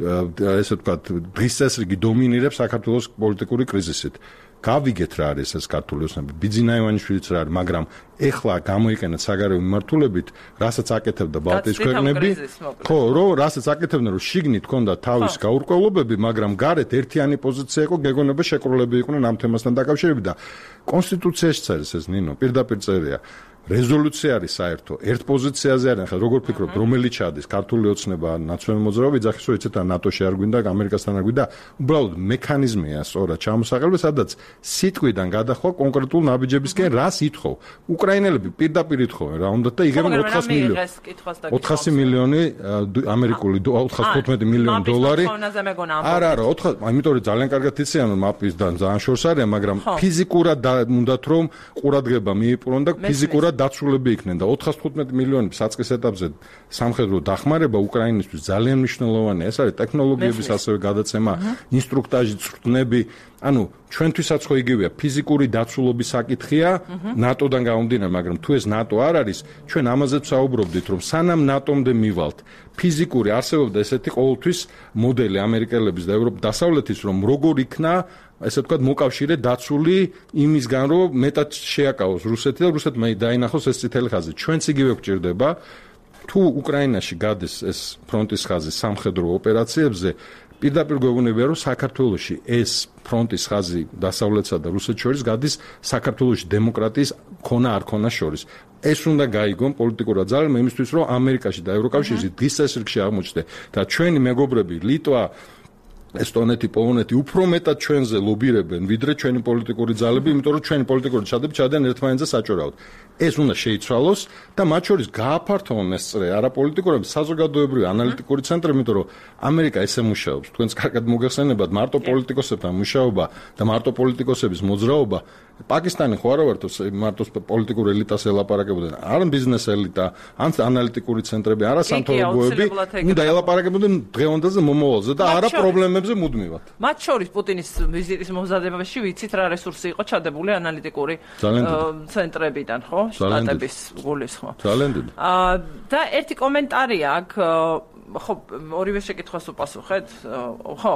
ესე ვთქვათ დღის წესრიგი დომინირებს საქართველოს პოლიტიკური კრიზისით. გავიგეთ რა არის ეს ქართული ოცნება, ბიძინა ივანიშვილიც რა არის, მაგრამ ეხლა გამოიყენეთ საგარეო მიმართულებით, რასაც აკეთებდა ბალტიის ქვეყნები, ხო, რომ რასაც აკეთებდნენ, რომ შიგნით ჰქონდა თავის გაურკვევლობები, მაგრამ გარეთ ერთიანი პოზიცია იყო, გეგონება შეკრულები იყვნენ ამ თემასთან დაკავშირებით და კონსტიტუციაში წერს ეს ნინო, პირდაპირ წერია. რეზოლუცია არის საერთო, ერთ პოზიციაზე არის, ახლა როგორ ფიქრობთ, რომელი ჩადის ქართული ოცნება, ნაციონალური მოძრაობა, იძახის რომ იცით ნატოში არ გვინდა, ამერიკასთან არ გვინდა, უბრალოდ მექანიზმია სწორად ჩამოსაყალიბება, სადაც სიტყვიდან გადახვა კონკრეტულ ნაბიჯებისკენ, რას ითხოვ. უკრაინელები პირდაპირ ითხოვენ რა უნდათ და იგებენ ოთხას მილიონი. ოთხასი მილიონი ამერიკული ოთხას თხუთმეტი მილიონი დოლარი. არა, არა, ოთხას, იმიტომ რომ ძალიან კარგად იციან რომ მაპისთან ძალიან შორს არის, მაგრამ ფიზიკურად უნდათ რომ ყურადღება მიიპყრონ და ფიზიკურად დაცულები იქნენ და ოთხას თხუთმეტი მილიონი საწყის ეტაპზე სამხედრო დახმარება უკრაინისთვის ძალიან მნიშვნელოვანია. ეს არის ტექნოლოგიების ასევე გადაცემა, ინსტრუქტაჟი, წვრთნები, ანუ ჩვენთვისაც ხო იგივეა, ფიზიკური დაცულობის საკითხია ნატოდან გამომდინარე, მაგრამ თუ ეს ნატო არ არის, ჩვენ ამაზე ვსაუბრობდით, რომ სანამ ნატომდე მივალთ, ფიზიკური არსებობდა ესეთი ყოველთვის მოდელი ამერიკელების და ევროპის დასავლეთის, რომ როგორ იქნა ესე ვთქვათ, მოკავშირე დაცული იმისგან, რომ მეტად შეაკავოს რუსეთი და რუსეთმა დაინახოს ეს წითელი ხაზი. ჩვენც იგივე გვჭირდება, თუ უკრაინაში გადის ეს ფრონტის ხაზი სამხედრო ოპერაციებზე, პირდაპირ გვეუბნებიან, რომ საქართველოში ეს ფრონტის ხაზი დასავლეთსა და რუსეთს შორის გადის საქართველოში დემოკრატიის ქონა არ ქონა შორის. ეს უნდა გაიგონ პოლიტიკურად ძალებმა იმისთვის, რომ ამერიკაში და ევროკავშირში დღის წესრიგში აღმოჩნდეს და ჩვენი მეგობრები ლიტვა ესტონეთი, პოლონეთი უფრო მეტად ჩვენზე ლობირებენ, ვიდრე ჩვენი პოლიტიკური ძალები, იმიტომ რომ ჩვენი პოლიტიკური ჩადები ჩადენ ერთმანეთზე საჭიროად. ეს უნდა შეიცვალოს და მათ შორის გააფართოვონ ეს წრე, არა პოლიტიკურები, საზოგადოებრივი ანალიტიკური ცენტრები, იმიტომ რომ ამერიკა ესე მუშაობს. თქვენს კარგად მოგეხსენებათ, მარტო პოლიტიკოსებთან მუშაობა და მარტო პოლიტიკოსების მოძრაობა. პაკისტანი ხო არა ვართ მარტო პოლიტიკურ ელიტას ელაპარაკებოდნენ, არ ბიზნეს ელიტა, ან ანალიტიკური ცენტრები, არა სამთავრობოები, უნდა ელაპარაკებოდნენ დღევანდელზე, მომავალზე და არა პრობლემებზე მუდმივად. მათ შორის პუტინის ვიზიტის მომზადებაში ვიცით რა რესურსი იყო ჩადებული ანალიტიკური ცენტრებიდან, ხო? შტატების გულისხმობ. ძალიან დიდი. აა და ერთი კომენტარი აქვს, ხო, ორივე შეკითხვას უპასუხეთ, ხო?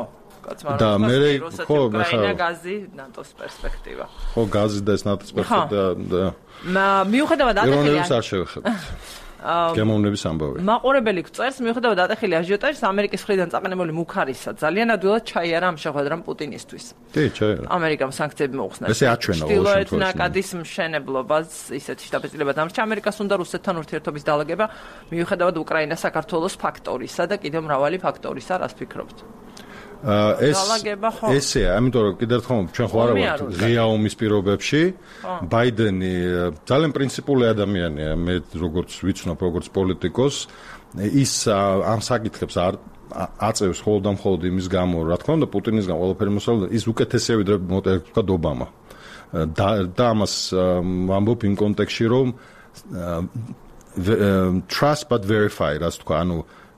და მე ხო, უკრაინა გაზი, ნატოს პერსპექტივა. ხო, გაზი და ეს ნატოს პერსპექტივა და მიუხედავად ატაკების არ შევეხებთ. გემოვნების ამბავი. მაყურებელი გწერს, მიუხედავად ატეხილი აჟიოტაჟის, ამერიკის მხრიდან წაყენებული მუქარისა ძალიან ადვილად ჩაიარა ამ შეხვედრამ პუტინისთვის. კი, ჩაიარა. ამერიკამ სანქციები მოუხსნა. ესე აჩვენა ყოველ ჩრდილოეთ შემთხვევაში. ნაკადის მშენებლობას ისეთი შტაბ-ბიძინება დამრჩა. ამერიკას უნდა რუსეთთან ურთიერთობის დალაგება, მიუხედავად უკრაინას საქართველოს ფაქტორისა და კიდევ მრავალი ფაქტორისა, რას ფიქრობთ? ეს ესეა, ამიტომ რომ კიდევ ერთხელ ჩვენ ხო არა ვართ ღია ომის პირობებში. ბაიდენი ძალიან პრინციპული ადამიანია, მე როგორც ვიცნობ, როგორც პოლიტიკოს, ის ამ საკითხებს არ აწევს მხოლოდ და მხოლოდ იმის გამო, რა თქმა უნდა, პუტინისგან ყველაფერი მოსალოდა, ის უკეთესია ვიდრე თქვა ობამა. და და ამას ვამბობ იმ კონტექსტში, რომ trust but verify, რაც თქვა, ანუ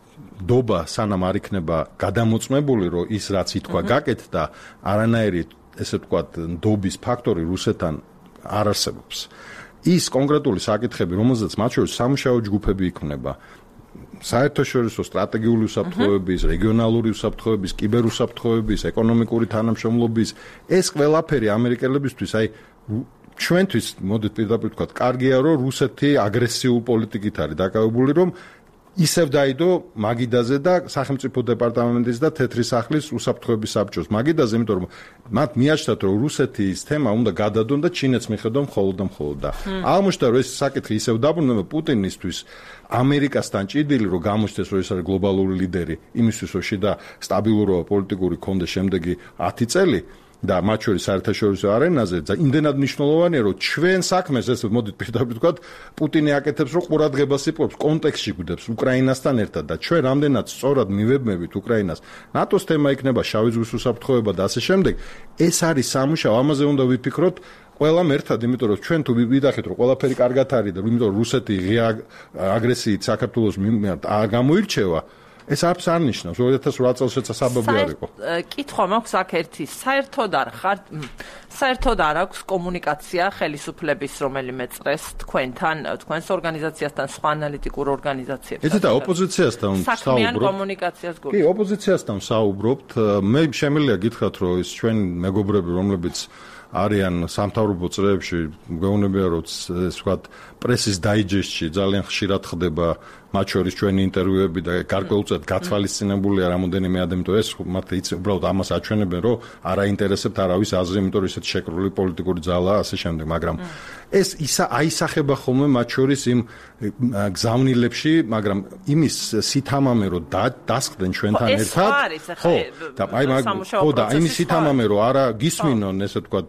დობა სანამ არ იქნება გადამოწმებული, რომ ის რაც ითქვა გაკეთდა, არანაირი ესე ვთქვათ დობის ფაქტორი რუსეთთან არ არსებობს. ის კონკრეტული საკითხები, რომელზეც მათ შორის სამუშაო ჯგუფები იქმნება, საერთაშორისო სტრატეგიული უსაფრთხოების, რეგიონალური უსაფრთხოების, კიბერუსაფრთხოების, ეკონომიკური თანამშრომლობის, ეს ყველაფერი ამერიკელებისთვის, აი ჩვენთვის, მოდით პირდაპირ ვთქვათ, კარგია, რომ რუსეთი აგრესიულ პოლიტიკით არის დაკავებული, რომ ისევ დაიდო მაგიდაზე და სახელმწიფო დეპარტამენტის და თეთრი სახლის უსაფრთხოების საბჭოს მაგიდაზე, იმიტომ რომ მათ მიაჩნდათ, რომ რუსეთის თემა უნდა გადადონ და ჩინეთს მიხედონ მხოლოდ და მხოლოდ და აღმოჩნდა, რომ ეს საკითხი ისევ დაბრუნდა პუტინისთვის ამერიკასთან ჭიდილი, რომ გამოჩნდეს, რომ ეს არის გლობალური ლიდერი, იმისთვის, რომ შიდა სტაბილურობა პოლიტიკური კონდეს შემდეგი ათი წელი და მათ შორის საერთაშორისო არენაზე და იმდენად მნიშვნელოვანია, რომ ჩვენ საქმეს ესე მოდით პირდაპირ ვთქვათ, პუტინი აკეთებს, რომ ყურადღებას იპოვებს, კონტექსტში გვდებს უკრაინასთან ერთად და ჩვენ რამდენად სწორად მივებმებით უკრაინას, ნატოს თემა იქნება შავი ზღვის უსაფრთხოება და ასე შემდეგ, ეს არის სამუშაო, ამაზე უნდა ვიფიქროთ ყველამ ერთად, იმიტომ რომ ჩვენ თუ ვიდახეთ, რომ ყველაფერი კარგად არის და იმიტომ რომ რუსეთი ღია აგრესიით საქართველოს მიმართ არ გამოირჩევა, ეს არც არ ნიშნავს, ორი ათას ორი წელს შეცა საბაბი არ იყო. კითხვა მაქვს აქ ერთი, საერთოდ არ ხარ, საერთოდ არ აქვს კომუნიკაცია ხელისუფლების რომელიმე წრეს თქვენთან, თქვენს ორგანიზაციასთან, სხვა ანალიტიკურ ორგანიზაციებთან. ეთეთა ოპოზიციასთან საუბრობთ. საქმიან კომუნიკაციას გულისხმობთ. კი, ოპოზიციასთან საუბრობთ. მე შემიძლია გითხრათ, რომ ეს ჩვენ მეგობრები, რომლებიც არიან სამთავრობო წრეებში, გვეუბნებიან, რომ ეს ვთქვათ, პრესის დაიჯესტში ძალიან ხშირად ხდება მათ შორის ჩვენი ინტერვიუები და გარკვეულწილად გათვალისწინებულია რამოდენიმე ადამიანი, იმიტომ ეს მათ იცი უბრალოდ ამას აჩვენებენ, რომ არ აინტერესებთ არავის აზრი, იმიტომ რომ ისეთ შეკრული პოლიტიკური ძალაა ასე შემდეგ, მაგრამ ეს ისა აისახება ხოლმე მათ შორის იმ გზავნილებში, მაგრამ იმის სითამამე რომ დასხდნენ ჩვენთან ერთად, ხო, და აი ხო და იმის სითამამე რომ არა გისმინონ, ესე ვთქვათ,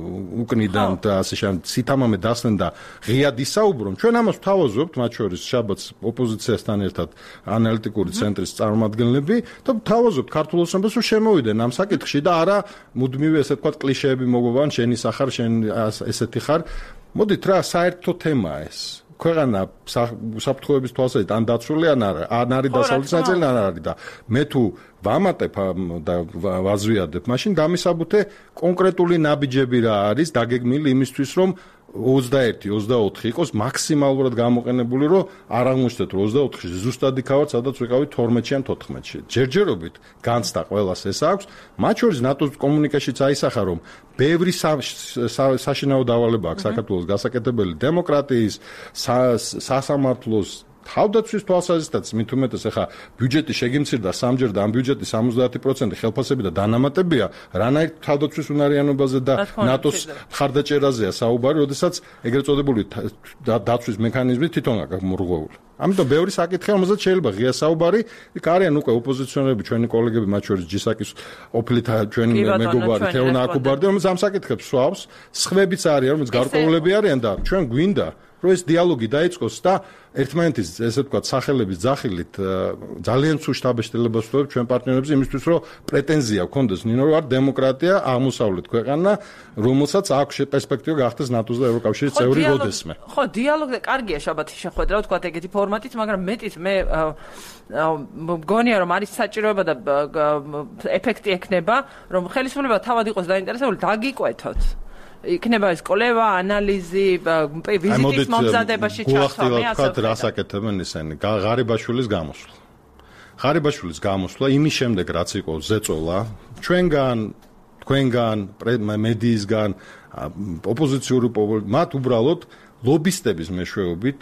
უკნიდან და ასე შემდეგ, სითამამე დასხდნენ და ღიად ისაუბრონ, ჩვენ ამას ვთავაზობთ მათ შორის შაბათს ოპოზიციასთან ერთად ანალიტიკური ცენტრის წარმომადგენლები და ვთავაზობთ ქართულ ოცნებას, რომ შემოვიდნენ ამ საკითხში და არა მუდმივი ესე ვთქვათ კლიშეები მოგოვან, შენი სახარ, შენ ესეთი ხარ. მოდით რა, საერთო თემაა ეს. ქვეყანა საფრთხოების თვალსაზრისით ან დაცული ან არა, ან არის დასავლეთის ნაწილი, ან არის და მე თუ ვამატებ და ვაზვიადებ, მაშინ დამისაბუთე კონკრეტული ნაბიჯები რა არის დაგეგმილი იმისთვის, რომ ოცდაერთი ოცდაოთხი იყოს მაქსიმალურად გამოყენებული, რომ არ აღმოჩნდეთ, რომ ოცდაოთხში ზუსტად იქავართ, სადაც ვიყავით თორმეტში ან თოთხმეტში. ჯერჯერობით განცდა ყველას ეს აქვს, მათ შორის ნატოს კომუნიკაციაშიც აისახა, რომ ბევრი საშინაო დავალება აქვს საქართველოს გასაკეთებელი დემოკრატიის, სასამართლოს, თავდაცვის თვალსაზრისითაც მით უმეტეს ახლა ბიუჯეტი შეგიმცირდა სამჯერ და ამ ბიუჯეტის სამოცდაათი პროცენტი ხელფასები და დანამატებია, რანაირ თავდაცვის უნარიანობაზე და ნატოს მხარდაჭერაზეა საუბარი, როდესაც ეგრეთ წოდებული დაცვის მექანიზმი თვითონ აქვს მორღვეული. ამიტომ ბევრი საკითხია, რომელზეც შეიძლება ღია საუბარი, იქ არიან უკვე ოპოზიციონერები, ჩვენი კოლეგები, მათ შორის ჯისაკის ოფლით ჩვენი მეგობარი თეონა აკუბარდი, რომელიც ამ საკითხებს სვავს, სხვებიც არიან, რომელიც გარკვეულები არიან და ჩვენ გვინდა რომ ეს დიალოგი დაიწყოს და ერთმანეთის ესე ვთქვათ სახელების ძახილით ძალიან სულ შთაბეჭდილებას ვთქვათ ჩვენ პარტნიორებს იმისთვის რომ პრეტენზია გქონდეს ნინო რომ არ დემოკრატია აღმოსავლეთ ქვეყანა რომელსაც აქვს პერსპექტივა გახდეს ნატოს და ევროკავშირის წევრი როდესმე. ხო, დიალოგზე კარგია შაბათის შეხვედრა, ვთქვათ ეგეთი ფორმატით, მაგრამ მეტიც მე მგონია რომ არის საჭიროება და ეფექტი ექნება, რომ ხელისუფლება თავად იყოს დაინტერესებული დაგიკვეთოთ. იქნება ეს კოლევა, ანალიზი, ვიზიტის მომზადებაში ჩართვა, მე ასე ვთქვათ. რას აკეთებენ ისინი? ღარიბაშვილის გამოსვლა. ღარიბაშვილის გამოსვლა იმის შემდეგ, რაც იყო ზეწოლა, ჩვენგან, თქვენგან, მედიისგან, ოპოზიციური მათ უბრალოდ ლობისტების მეშვეობით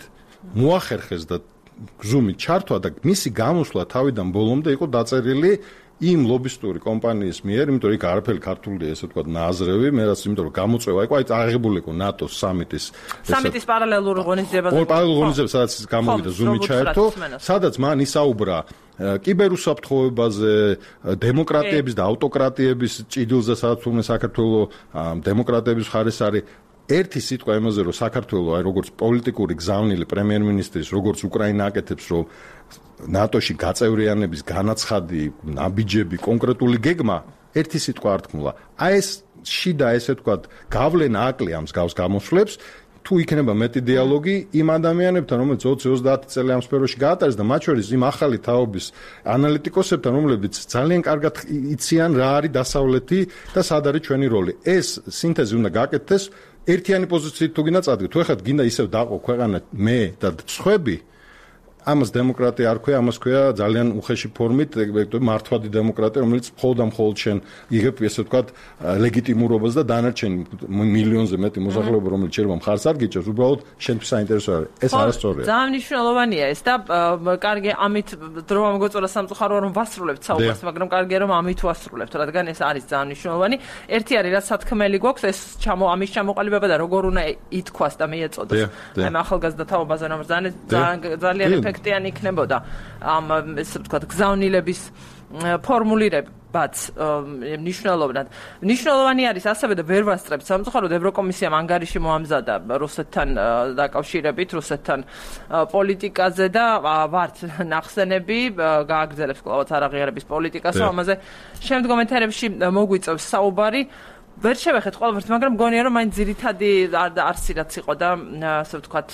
მოახერხეს და გზუმით ჩართვა და მისი გამოსვლა თავიდან ბოლომდე იყო დაწერილი იმ ლობისტური კომპანიის მიერ, იმიტომ რომ იქ არაფერი ქართული ესე ვთქვათ ნაზრევი, მე რაც იმიტომ რომ გამოწვევა იყო, აი აღებული იყო ნატოს სამიტის სამიტის პარალელურ ღონისძიებაზე. პარალელურ ღონისძიებაზე, სადაც გამოვიდა ზუმით ჩაერთო, სადაც მან ისაუბრა კიბერუსაფრთხოებაზე, დემოკრატიების და ავტოკრატიების ჭიდილზე, სადაც თურმე საქართველოს დემოკრატიების ხარეს არის ერთი სიტყვა იმაზე, რომ საქართველოს აი როგორც პოლიტიკური გზავნილი პრემიერ-მინისტრის, როგორც უკრაინა აკეთებს, რომ ნატოში გაწევრიანების განაცხადი, ნაბიჯები, კონკრეტული გეგმა ერთი სიტყვა არ თქმულა. აი ეს შიდა ესე ვთქვათ, გავლენა აკლია ამ მსგავს გამოსვლებს, თუ იქნება მეტი დიალოგი იმ ადამიანებთან, რომელიც ოცი ოცდაათი წელი ამ სფეროში გაატარეს და მათ შორის იმ ახალი თაობის ანალიტიკოსებთან, რომლებიც ძალიან კარგად იციან რა არის დასავლეთი და სად არის ჩვენი როლი. ეს სინთეზი უნდა გაკეთდეს ერთიანი პოზიციით თუ გინდა წადგეთ. თუ ეხლა გინდა ისევ დაყო ქვეყანა მე და სხვები, ამას დემოკრატია არ ქვია, ამას ქვია ძალიან უხეში ფორმით მართვადი დემოკრატია, რომელიც მხოლოდ და მხოლოდ შენ იღებ ესე ვთქვათ ლეგიტიმურობას და დანარჩენი მილიონზე მეტი მოსახლეობა, რომელიც შეიძლება მხარს არ გიჭერს, უბრალოდ შენთვის საინტერესო არის. ეს არასწორია. ძალიან მნიშვნელოვანია ეს და კარგი ამით დრო მოგოწოლა სამწუხაროა რომ ვასრულებთ საუბარს, მაგრამ კარგია რომ ამით ვასრულებთ, რადგან ეს არის ძალიან მნიშვნელოვანი. ერთი არის რაც სათქმელი გვაქვს, ეს ჩამო ამის ჩამოყალიბება და როგორ უნდა ითქვას და მიეწოდოს. აი ახალგაზრდა თაობაზე რომ ძალიან ძალიან ეფექტიანი იქნებოდა ამ ესე ვთქვათ გზავნილების ფორმულირებაც მნიშვნელოვნად. მნიშვნელოვანი არის ასევე და ვერ ვასწრებთ სამწუხაროდ ევროკომისიამ ანგარიში მოამზადა რუსეთთან დაკავშირებით, რუსეთთან პოლიტიკაზე და ვართ ნახსენები, გააგრძელებს კლავაც არაღიარების პოლიტიკას, ამაზე შემდგომ ეთერებში მოგვიწევს საუბარი. ვერ შევეხეთ ყველაფერს, მაგრამ მგონია რომ მაინც ძირითადი არსი რაც იყო და ასე ვთქვათ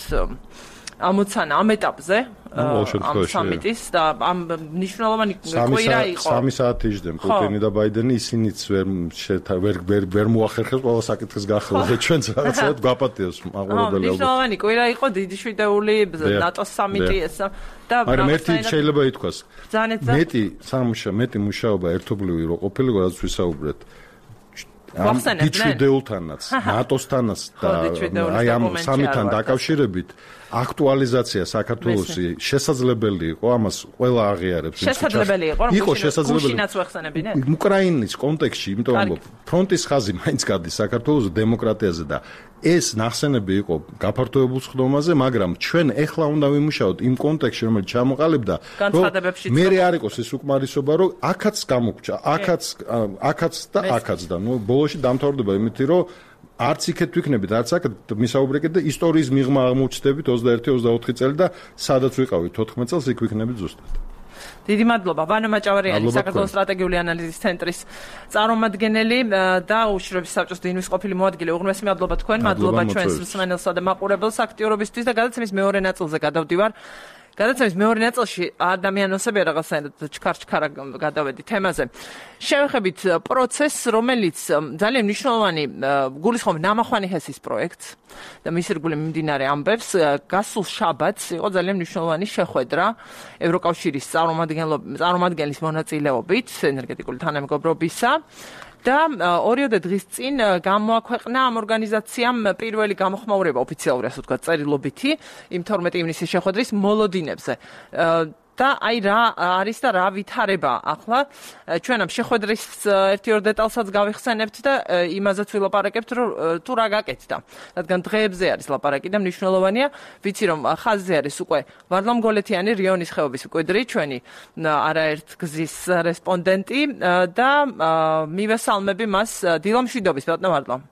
ამოცანა ამ ეტაპზე ამ სამიტის და ამ მნიშვნელოვანი კვირა იყო. სამი საათი იჯდნენ პუტინი და ბაიდენი, ისინიც ვერ ვერ ვერ ვერ მოახერხეს ყველა საკითხის გახსნა და ჩვენც რაღაცად გვაპატიოს მაყურებელი. მნიშვნელოვანი კვირა იყო, დიდი შვიდეული ნატოს სამიტი ეს და მაგრამ ერთი შეიძლება ითქვას. მეტი სამუშა, მეტი მუშაობა ერთობლივი რო ყოფილიყო, რაც ვისაუბრეთ. ამ დიჩვიდეულთანაც, ნატოსთანაც და აი ამ სამიტთან დაკავშირებით აქტუალიზაცია საქართველოსი შესაძლებელი იყო, ამას ყველა აღიარებს. შესაძლებელი იყო, რომ იყო შესაძლებელი. გუშინაც ვეხსენებინე. უკრაინის კონტექსტში, იმიტომ რომ ფრონტის ხაზი მაინც გადის საქართველოს დემოკრატიაზე და ეს ნახსენები იყო გაფართოებულ სხდომაზე, მაგრამ ჩვენ ეხლა უნდა ვიმუშაოთ იმ კონტექსტში, რომელიც ჩამოყალიბდა, რომ მე არ იყოს ეს უკმარისობა, რომ აქაც გამოგჭა, აქაც აქაც და აქაც და ნუ ბოლოში დამთავრდება იმითი, რომ არც იქეთ ვიქნებით, არც აქ მისაუბრეთ და ისტორიის მიღმა აღმოჩნდებით ოცდაერთი ოცდაოთხი წელი და სადაც ვიყავით თოთხმეტ წელს იქ ვიქნებით ზუსტად. დიდი მადლობა. ვანო მაჭავარიანი, საქართველოს სტრატეგიული ანალიზის ცენტრის წარმომადგენელი და უშიშროების საბჭოს დინვის ყოფილი მოადგილე. უღრმესი მადლობა თქვენ, მადლობა ჩვენს მსმენელსა და მაყურებელს აქტიურობისთვის და გადაცემის მეორე ნაწილზე გადავდივარ. გადაცემის მეორე ნაწილში ადამიანოსები რაღაცნაირად ჩქარ-ჩქარა გადავედი თემაზე. შევეხებით პროცესს, რომელიც ძალიან მნიშვნელოვანი გულისხმობს ნამახვანი ჰესის პროექტს და მის ირგვლივ მიმდინარე ამბებს. გასულ შაბათს იყო ძალიან მნიშვნელოვანი შეხვედრა ევროკავშირის წარმომადგენლის მონაწილეობით ენერგეტიკული თანამეგობრობისა. და ორიოდე დღის წინ გამოაქვეყნა ამ ორგანიზაციამ პირველი გამოხმაურება ოფიციალური, ასე ვთქვათ, წერილობითი იმ თორმეტი ივნისის შეხვედრის მოლოდინებზე. და აი რა არის და რა ვითარება ახლა ჩვენ ამ შეხვედრის ერთი-ორ დეტალსაც გავიხსენებთ და იმაზეც ვილაპარაკებთ, რომ თუ რა გაკეთდა. რადგან დღეებზე არის ლაპარაკი და მნიშვნელოვანია, ვიცი რომ ხაზზე არის უკვე ვარლამ გოლეთიანი რიონის ხეობის მკვიდრი, ჩვენი არაერთ გზის რესპონდენტი და მივესალმები მას დილამშვიდობის ბატონო ვარლამ.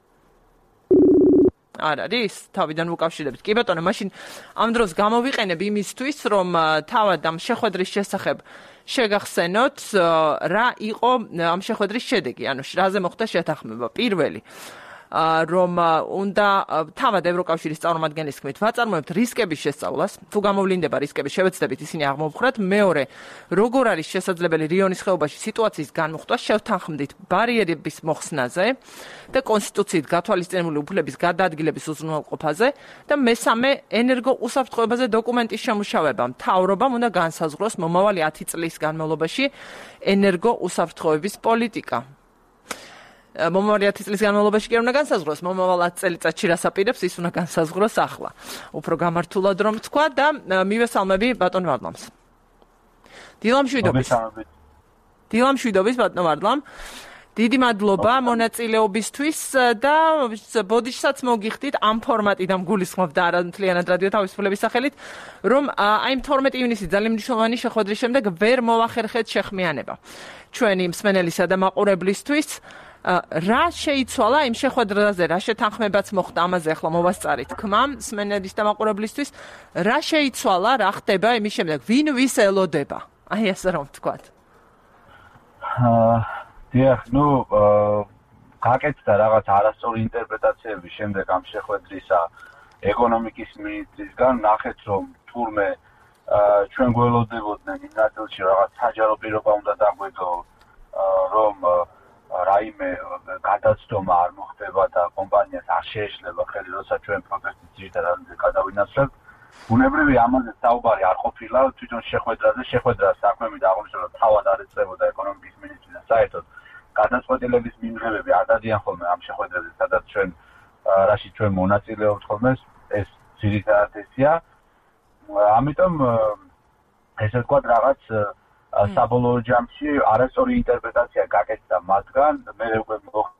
არ არის თავიდან უკავშირებით. კი ბატონო, მაშინ ამ დროს გამოვიყენებ იმისთვის, რომ თავად ამ შეხვედრის შესახებ შეგახსენოთ, რა იყო ამ შეხვედრის შედეგი, ანუ რაზე მოხდა შეთანხმება. პირველი რომ უნდა თავად ევროკავშირის წარმომადგენლის თქმით ვაწარმოებთ რისკების შესწავლას, თუ გამოვლინდება რისკები, შევეცდებით ისინი აღმოვხრათ. მეორე, როგორ არის შესაძლებელი რიონის ხეობაში სიტუაციის განმუხტვა, შევთანხმდით ბარიერების მოხსნაზე და კონსტიტუციით გათვალისწინებული უფლების გადაადგილების უზრუნველყოფაზე და მესამე, ენერგოუსაფრთხოებაზე დოკუმენტის შემუშავება. მთავრობამ უნდა განსაზღვროს მომავალი ათი წლის განმავლობაში ენერგოუსაფრთხოების პოლიტიკა. მომავალი ათი წლის განმავლობაში კი არ უნდა განსაზღვროს, მომავალ ათი წელიწადში რას აპირებს, ის უნდა განსაზღვროს ახლა. უფრო გამართულად რომ თქვა და მივესალმები ბატონ ვარდლამს. დილამ შვიდობის. დილამ შვიდობის ბატონ ვარდლამ. დიდი მადლობა მონაწილეობისთვის და ბოდიშსაც მოგიხდით ამ ფორმატიდან გულისხმობ და არამთლიანად რადიო თავისუფლების სახელით, რომ აი თორმეტი ივნისი ძალიან მნიშვნელოვანი შეხვედრის შემდეგ ვერ მოვახერხეთ შეხმიანება. ჩვენი მსმენელისა და მაყურებლისთვის რა შეიცვალა იმ შეხვედრაზე, რა შეთანხმებაც მოხდა, ამაზე ახლა მოვასწარით თქმა მსმენელის და მაყურებლისთვის, რა შეიცვალა, რა ხდება იმის შემდეგ, ვინ ვის ელოდება? აი ესე რომ ვთქვათ. აა დიახ, ნუ გაკეთდა რაღაც არასწორი ინტერპრეტაციების შემდეგ ამ შეხვედრისა ეკონომიკის მინისტრისგან, ნახეთ რომ თურმე ჩვენ გველოდებოდნენ იმ ნაწილში რაღაც საჯარო პირობა უნდა დაგვეძო, რომ რაიმე გადაცდომა არ მოხდება და კომპანიას არ შეეშლება ხელი, როცა ჩვენ პროტესტის ძირითადად გადავინაცვლებთ. ბუნებრივია ამაზე საუბარი არ ყოფილა თვითონ შეხვედრაზე, შეხვედრას საქმემი და აღნიშნულად თავად არ ეწევოდა ეკონომიკის მინისტრი და საერთოდ გადაწყვეტილების მიმღებები არ დადიან ხოლმე ამ შეხვედრაზე, სადაც ჩვენ რაში ჩვენ მონაწილეობთ ხოლმე, ეს ძირითადად ესია. ამიტომ ესე ვთქვათ რაღაც საბოლოო ჯამში არასწორი ინტერპრეტაცია გაკეთდა მათგან, მე უკვე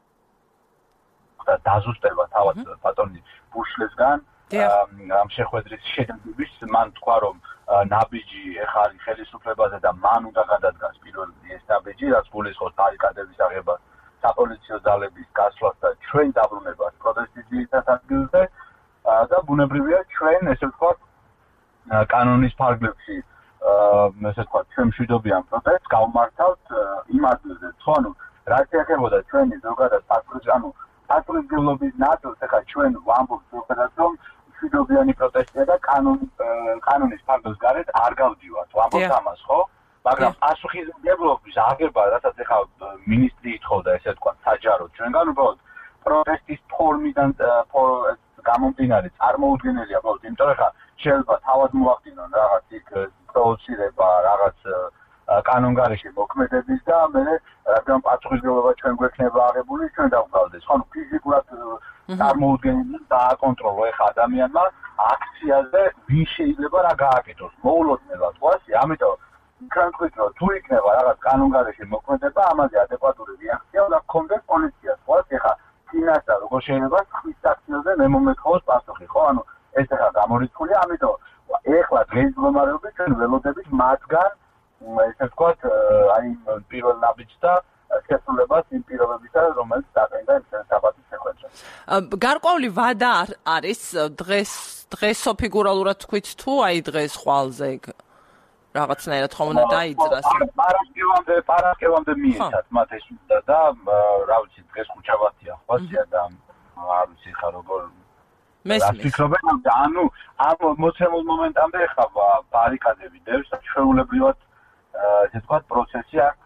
მოხდა დაზუსტება თავად ბატონი ბუშლესგან ამ შეხვედრის შედეგების, მან თქვა რომ ნაბიჯი ეხლა არის ხელისუფლებაზე და მან უნდა გადადგას პირველი ეს ნაბიჯი, რაც გულისხმობს ბარიკადების აღებას, საპოლიციო ძალების გასვლას და ჩვენ დაბრუნებას პროტესტის ძირითად ადგილზე და ბუნებრივია ჩვენ ესე ვთქვათ კანონის ფარგლებში ესე ვთქვათ ჩვენ მშვიდობიან პროტესტს გავმართავთ იმ ადგილზე, ანუ რაც ეხებოდა ჩვენი ზოგადად პატრონის ანუ პატრონობის ნაწილს ეხლა ჩვენ ვამბობთ ზოგადად რომ მშვიდობიანი პროტესტია და კანონის კანონის ფარგლებს გარეთ არ გავდივართ, ვამბობთ ამას, ხო? მაგრამ პასუხისმგებლობის აღება, რასაც ეხლა მინისტრი ითხოვდა, ესე ვთქვათ, საჯაროდ ჩვენგან უბრალოდ პროტესტის ფორმიდან გამომდინარე წარმოუდგენელია, უბრალოდ იმიტომ ეხლა შეიძლება თავად მოახდინონ რაღაც იქ პროვოცირება, რაღაც კანონგარეშე მოქმედების და მე რადგან პასუხისმგებლობა ჩვენ გვექნება აღებული, ჩვენ დავგავდეს. ხო, ფიზიკურად წარმოუდგენელი დააკონტროლო ეხლა ადამიანმა აქციაზე ვინ შეიძლება რა გააკეთოს. მოულოდნელად ხო ასე, ამიტომ განკვით რომ თუ იქნება რაღაც კანონგარეშე მოქმედება, ამაზე ადეკვატური რეაქცია უნდა გქონდეს პოლიციას, ხო ასე, ეხლა წინასწარ როგორ შეიძლება ხმის აქციაზე მე მომეთხოვოს პასუხი, ხო? ანუ ეს ეხლა გამორიცხულია, ამიტომ ეხლა დღეს მდგომარეობით ჩვენ ველოდებით მათგან ესე ვთქვათ, აი პირველ ნაბიჯს და შესრულებას იმ პირობებისა, რომელიც დაგენდა იმ საბატის შეხვედრას. გარკვეული ვადა არის დღეს დღესო ფიგურალურად თქვით თუ აი დღეს ხვალზე რაღაცნაირად ხომ უნდა დაიძრას. პარასკევამდე პარასკევამდე მიეცათ მათ ეს და რა ვიცი დღეს ხუჩაბათია ხვალსია და არ ვიცი ხა როგორ მესმის. ფიქრობენ ანუ ამ მოცემულ მომენტამდე ხა ბარიკადები დევს და ჩვეულებრივად ესე ვთქვათ პროცესი აქ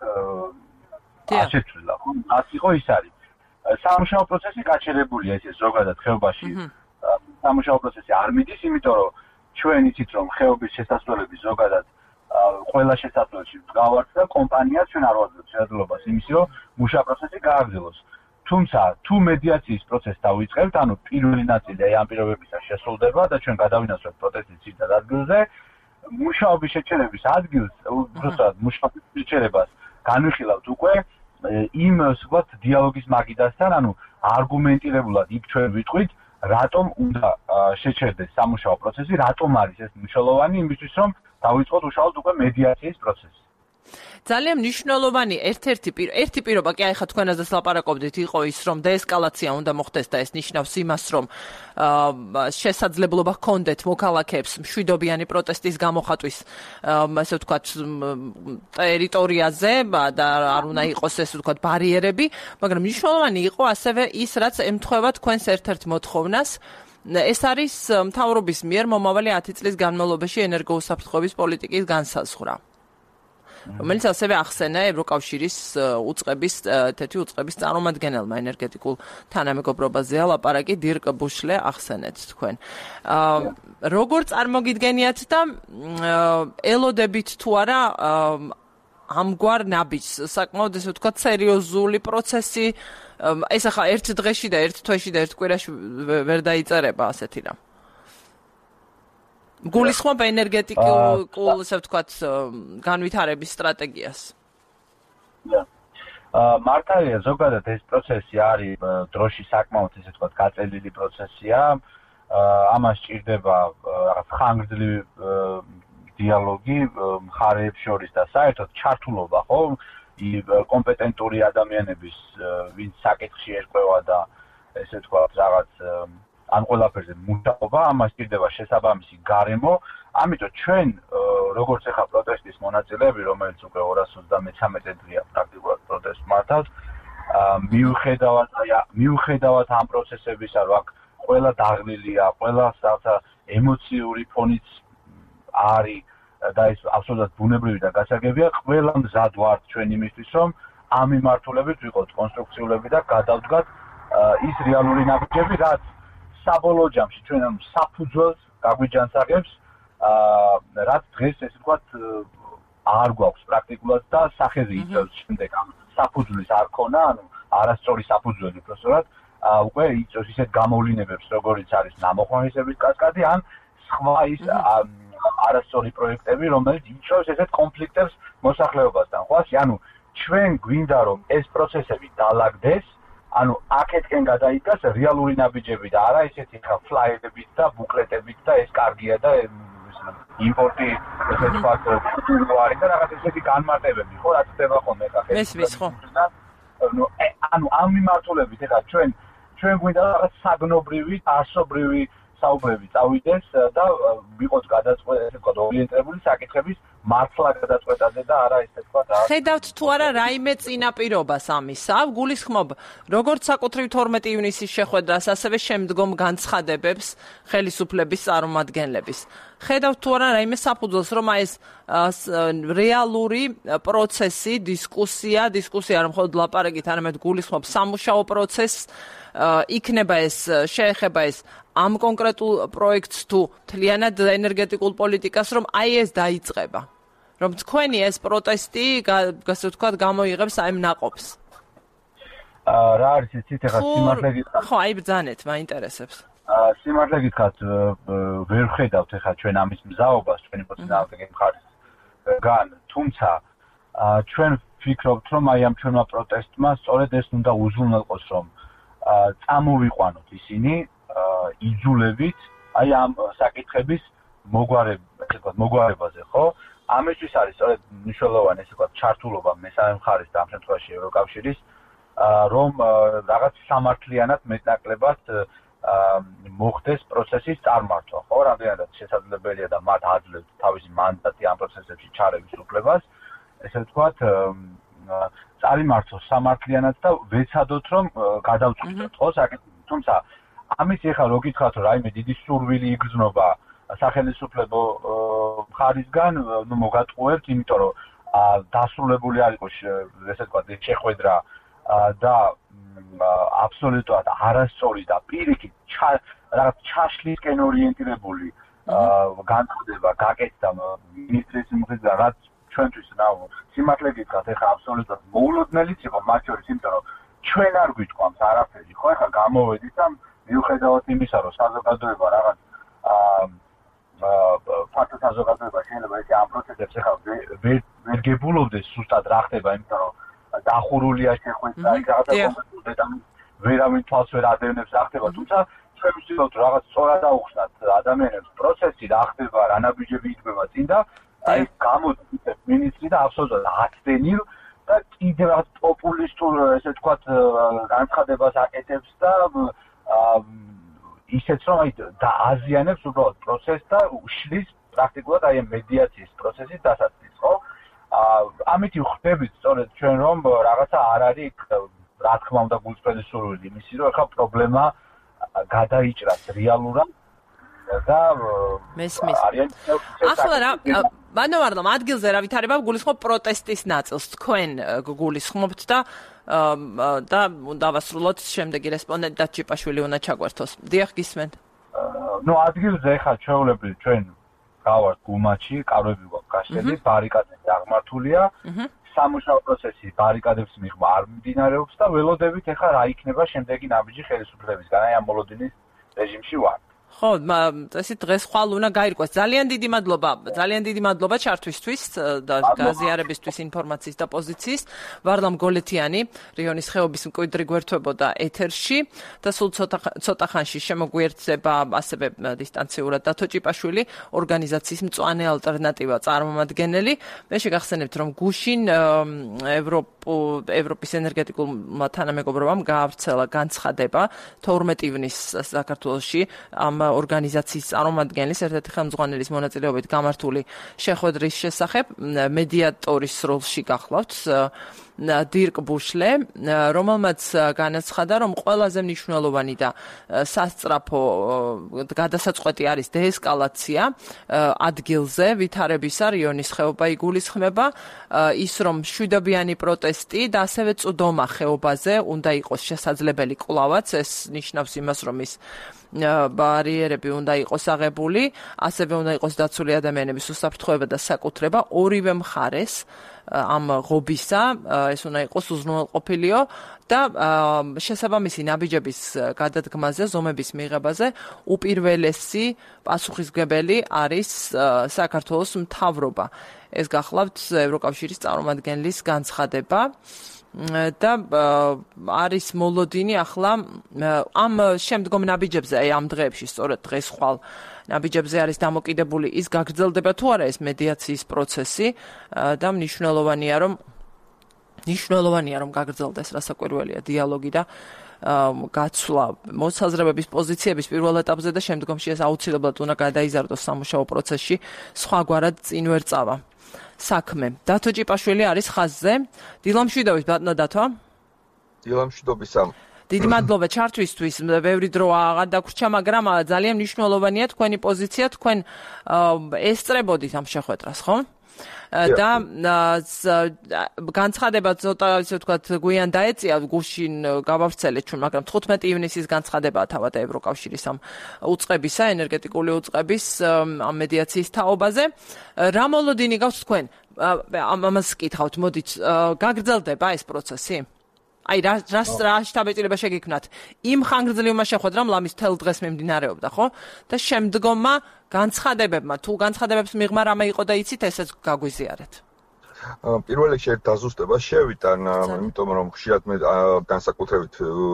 აღშეცვლა, ხო? რაც იყო ის არის. სამუშაო პროცესი გაჩერებულია ესე ზოგადად ხეობაში. სამუშაო პროცესი არ მიდის, იმიტომ რომ ჩვენ იცით რომ ხეობის შესასვლელები ზოგადად ყველა შესასვლელში გავართ და კომპანია ჩვენ არ ვაძლევთ შესაძლებლობას იმისი რომ მუშა პროცესი გააგრძელოს. თუმცა თუ მედიაციის პროცესს დავიწყებთ, ანუ პირველი ნაწილი აი ამ პირობებისა შესრულდება და ჩვენ გადავინაცვლებთ პროტესტის ძირითად ადგილზე, მუშაობის შეჩერების ადგილს, უბრალოდ მუშაობის შეჩერებას განვიხილავთ უკვე იმ ვთქვათ დიალოგის მაგიდასთან, ანუ არგუმენტირებულად იქ ჩვენ ვიტყვით, რატომ უნდა შეჩერდეს სამუშაო პროცესი, რატომ არის ეს მნიშვნელოვანი იმისთვის, რომ დავიწყოთ უშუალოდ უკვე მედიაციის პროცესი. ძალიან მნიშვნელოვანი ერთ-ერთი ერთი პირობა კი აი ხა თქვენაზეც ლაპარაკობდით იყო ის რომ დეესკალაცია უნდა მოხდეს და ეს ნიშნავს იმას რომ შესაძლებლობა ჰქონდეთ მოქალაქეებს მშვიდობიანი პროტესტის გამოხატვის ასე ვთქვათ ტერიტორიაზე და არ უნდა იყოს ეს ვთქვათ ბარიერები, მაგრამ მნიშვნელოვანი იყო ასევე ის რაც ემთხვევა თქვენს ერთ-ერთ მოთხოვნას. ეს არის მთავრობის მიერ მომავალი ათი წლის განმავლობაში ენერგოუსაფრთხოების პოლიტიკის განსაზღვრა. რომელიც ასევე ახსენა ევროკავშირის უწყების თეთრი უწყების წარმომადგენელმა ენერგეტიკულ თანამეგობრობაზეა ლაპარაკი დირკ ბუშლე ახსენეთ თქვენ. როგორ წარმოგიდგენიათ და ელოდებით თუ არა ამგვარ ნაბიჯს, საკმაოდ ესე ვთქვათ, სერიოზული პროცესი, ეს ახლა ერთ დღეში და ერთ თვეში და ერთ კვირაში ვერ დაიწერება ასეთი რამ. გულისხმობ ენერგეტიკულ, ესე ვთქვათ, განვითარების სტრატეგიას. მართალია, ზოგადად ეს პროცესი არის დროში საკმაოდ ესე ვთქვათ, გაწელილი პროცესია. ამას სჭირდება რაღაც ხანგრძლივი დიალოგი მხარეებს შორის და საერთოდ ჩართულობა, ხო? კომპეტენტური ადამიანების, ვინც საკითხში ერკვევა და ესე ვთქვათ, რაღაც ამ ყველაფერზე მუშაობა, ამას სჭირდება შესაბამისი გარემო. ამიტომ ჩვენ როგორც ახლა პროტესტის მონაწილეები, რომელიც უკვე ორას ოცდამეცამეტე დღეა პრაქტიკულად პროტესტს მართავს, მიუხედავად მიუხედავად ამ პროცესებისა, რომ აქ ყველა დაღლილია, ყველა რაღაცა ემოციური ფონიც არის და ეს აბსოლუტურად ბუნებრივი და გასაგებია, ყველა მზად ვართ ჩვენ იმისთვის, რომ ამ მიმართულებით ვიყოთ კონსტრუქციულები და გადავდგათ ის რეალური ნაბიჯები, რაც საბოლოო ჯამში ჩვენ ამ საფუძველს გაგვიჯანსაღებს, რაც დღეს ესე ვთქვათ არ გვაქვს პრაქტიკულად და სახეზე იწევს შემდეგ ამ საფუძვლის არ ქონა, ანუ არასწორი საფუძველი უბრალოდ უკვე იწევს ისეთ გამოვლინებებს, როგორიც არის ნამოხმარისების კასკადი, ან სხვა ის არასწორი პროექტები, რომელიც იწევს ესეთ კონფლიქტებს მოსახლეობასთან. ხო, ანუ ჩვენ გვინდა რომ ეს პროცესები დაალაგდეს, ანუ აქეთკენ გადაიდგას რეალური ნაბიჯები და არა ესეთი ხა ფლაიერებით და ბუკლეტებით და ეს კარგია და იმპორტი ესე ვთქვათ უარი და რაღაც ესეთი განმარტებები, ხო, რაც ხდება ხოლმე ხა. მესმის, ხო. ნუ ანუ ამ მიმართულებით ეხლა ჩვენ ჩვენ გვინდა რაღაც საგნობრივი, არსობრივი საუბრები წავიდეს და ვიყოთ გადაწყვეტილი, ესე ვთქვათ, ორიენტირებული საკითხების მართლა გადაწყვეტაზე და არა ესე ვთქვათ. ხედავთ თუ არა რაიმე წინაპირობას ამისა, გულისხმობ როგორც საკუთრივ თორმეტი ივნისის შეხვედრას, ასევე შემდგომ განცხადებებს ხელისუფლების წარმომადგენლების. ხედავთ თუ არა რაიმე საფუძველს, რომ ეს რეალური პროცესი, დისკუსია, დისკუსია არ მხოლოდ ლაპარაკით, არამედ გულისხმობ სამუშაო პროცესს, იქნება ეს შეეხება ეს ამ კონკრეტულ პროექტს თუ მთლიანად ენერგეტიკულ პოლიტიკას, რომ აი ეს დაიწყება. რომ თქვენი ეს პროტესტი, ასე ვთქვათ, გამოიღებს აი ამ ნაყოფს. რა არის იცით ახლა სიმართლე გითხრათ? ხო, აი ბრძანეთ, მაინტერესებს. სიმართლე გითხრათ, ვერ ხედავთ ახლა ჩვენ ამის მზაობას, ჩვენი მოწინააღმდეგე მხარისგან, თუმცა ჩვენ ვფიქრობთ, რომ აი ამ ჩვენმა პროტესტმა სწორედ ეს უნდა უზრუნველყოს, რომ წამოვიყვანოთ ისინი იძულებით აი ამ საკითხების მოგვარებ, ესე ვთქვათ, მოგვარებაზე, ხო? ამისთვის არის სწორედ მნიშვნელოვანი ესე ვთქვათ ჩართულობა მესამე მხარის და ამ შემთხვევაში ევროკავშირის, რომ რაღაც სამართლიანად მეტნაკლებად მოხდეს პროცესის წარმართვა, ხო? რამდენადაც შესაძლებელია და მათ აძლევთ თავისი მანდატი ამ პროცესებში ჩარევის უფლებას, ესე ვთქვათ, წარიმართოს სამართლიანად და ვეცადოთ, რომ გადავწყვიტოთ, ხო, საკითხი. თუმცა ამის ახლა რო გითხრათ, რომ რაიმე დიდი სურვილი იგრძნობა სახელმწიფო მხარისგან, ნუ მოგატყუებთ, იმიტომ რომ დასრულებული არ იყოს ესე ვთქვათ შეხვედრა და აბსოლუტურად არასწორი და პირიქით რაღაც ჩაშლისკენ ორიენტირებული განცხადება გაკეთდა მინისტრის მხრიდან, რაც ჩვენთვის ნაუ სიმართლე გითხრათ, ეხლა აბსოლუტურად მოულოდნელიც იყო მათ შორის, იმიტომ რომ ჩვენ არ გვიტყვამს არაფერი, ხო, ეხლა გამოვედით და მიუხედავად იმისა, რომ საზოგადოება რაღაც ფაქტ საზოგადოება შეიძლება ეს ამ პროცესებს ეხლა ვერ გებულობდეს ზუსტად რა ხდება, იმიტომ რომ დახურულია შეხვედრა, იქ რაღაცა კონკრეტულად და ვერავინ თვალს ვერ ადევნებს რა ხდება, თუმცა ჩვენ ვცდილობთ რაღაც სწორად აუხსნათ ადამიანებს პროცესი რა ხდება, რა ნაბიჯები იდგება წინ და აი გამოდის მინისტრი და აბსოლუტურად აცდენილ და კიდევ რაღაც პოპულისტურ ესე ვთქვათ განცხადებას აკეთებს და ისეც რომ აი და აზიანებს უბრალოდ პროცესს და უშლის პრაქტიკულად აი მედიაციის პროცესის დასაწყისს, ხო? ამით ვხვდებით სწორედ ჩვენ რომ რაღაცა არ არის რა თქმა უნდა გულწრფელი სურვილი იმისი რომ ახლა პრობლემა გადაიჭრას რეალურად და მესმის. ახლა რა მანავარდამ ადგილზე რა ვითარება გულისხმობ პროტესტის ნაწილს თქვენ გულისხმობთ და და დავასრულოთ შემდეგი რესპონდენტი და ჩიპაშვილი უნდა ჩაგვერთოს. დიახ, გისმენთ. ნუ ადგილზე ახლა ჩვეულებრივ ჩვენ გავართ გუმაჩი, კარვები გვაქვს გაშლილი, ბარიკადები აღმართულია. სამუშაო პროცესი ბარიკადებს მიღმა არ მიმდინარეობს და ველოდებით ეხლა რა იქნება შემდეგი ნაბიჯი ხელისუფლებისგან, აი ამ მოლოდინის რეჟიმში ვარ. ხო, ესე დღეს ხვალ უნდა გაირკვეს. ძალიან დიდი მადლობა, ძალიან დიდი მადლობა ჩართვისთვის და გაზიარებისთვის ინფორმაციის და პოზიციის. ვარლამ გოლეთიანი, რიონის ხეობის მკვიდრი გვერდთვებოდა ეთერში და სულ ცოტა ცოტა ხანში შემოგვიერთდება ასევე დისტანციურად დათო ჭიპაშვილი, ორგანიზაციის მწვანე ალტერნატივა წარმომადგენელი. მე შეგახსენებთ, რომ გუშინ ევროპის ენერგეტიკულმა თანამეგობრობამ გაავრცელა განცხადება თორმეტ ივნის საქართველოში ამ ორგანიზაციის წარმომადგენლის ერთ-ერთი ხელმძღვანელის მონაწილეობით გამართული შეხვედრის შესახებ მედიატორის როლში გახლავთ დირკ ბუშლე, რომელმაც განაცხადა, რომ ყველაზე მნიშვნელოვანი და სასწრაფო გადასაწყვეტი არის დეესკალაცია ადგილზე ვითარებისა რიონის ხეობა იგულისხმება, ის რომ მშვიდობიანი პროტესტი და ასევე წვდომა ხეობაზე უნდა იყოს შესაძლებელი კვლავაც, ეს ნიშნავს იმას, რომ ის ბარიერები უნდა იყოს აღებული, ასევე უნდა იყოს დაცული ადამიანების უსაფრთხოება და საკუთრება ორივე მხარეს ამ ღობისა, ეს უნდა იყოს უზრუნველყოფილიო და შესაბამისი ნაბიჯების გადადგმაზე, ზომების მიღებაზე უპირველესი პასუხისმგებელი არის საქართველოს მთავრობა. ეს გახლავთ ევროკავშირის წარმომადგენლის განცხადება. და არის მოლოდინი ახლა ამ შემდგომ ნაბიჯებზე, აი ამ დღეებში, სწორედ დღეს ხვალ ნაბიჯებზე არის დამოკიდებული ის გაგრძელდება თუ არა ეს მედიაციის პროცესი და მნიშვნელოვანია რომ მნიშვნელოვანია რომ გაგრძელდეს, რასაკვირველია დიალოგი და გაცვლა მოსაზრებების პოზიციების პირველ ეტაპზე და შემდგომში ეს აუცილებლად უნდა გადაიზარდოს სამუშაო პროცესში, სხვაგვარად წინ ვერ წავა. საქმე. დათო ჭიპაშვილი არის ხაზზე. დილამშვიდობის ბატონო დათო. დილამშვიდობის ამ. დიდი მადლობა ჩართვისთვის. ბევრი დრო აღადაგვრჩა, მაგრამ ძალიან მნიშვნელოვანია თქვენი პოზიცია, თქვენ ესწრებოდით ამ შეხვედრას, ხო? და განცხადება ცოტა ისე ვთქვათ გვიან დაეწია, გუშინ გავავრცელეთ ჩვენ, მაგრამ თხუთმეტი ივნისის განცხადებაა თავად ევროკავშირის ამ უწყებისა, ენერგეტიკული უწყების ამ მედიაციის თაობაზე. რა მოლოდინი გაქვს თქვენ? ამას გკითხავთ, მოდით, გაგრძელდება ეს პროცესი? აი რა რა შტაბ-ეწირება შეგიქმნათ? იმ ხანგრძლივმა შეხვედრამ ლამის თელ დღეს მიმდინარეობდა, ხო? და შემდგომმა განცხადებებმა, თუ განცხადებებს მიღმა რამე იყო და იცით, ესეც გაგვიზიარეთ. პირველ რიგში ერთ დაზუსტება შევიტან, იმიტომ რომ ხშირად მე განსაკუთრებით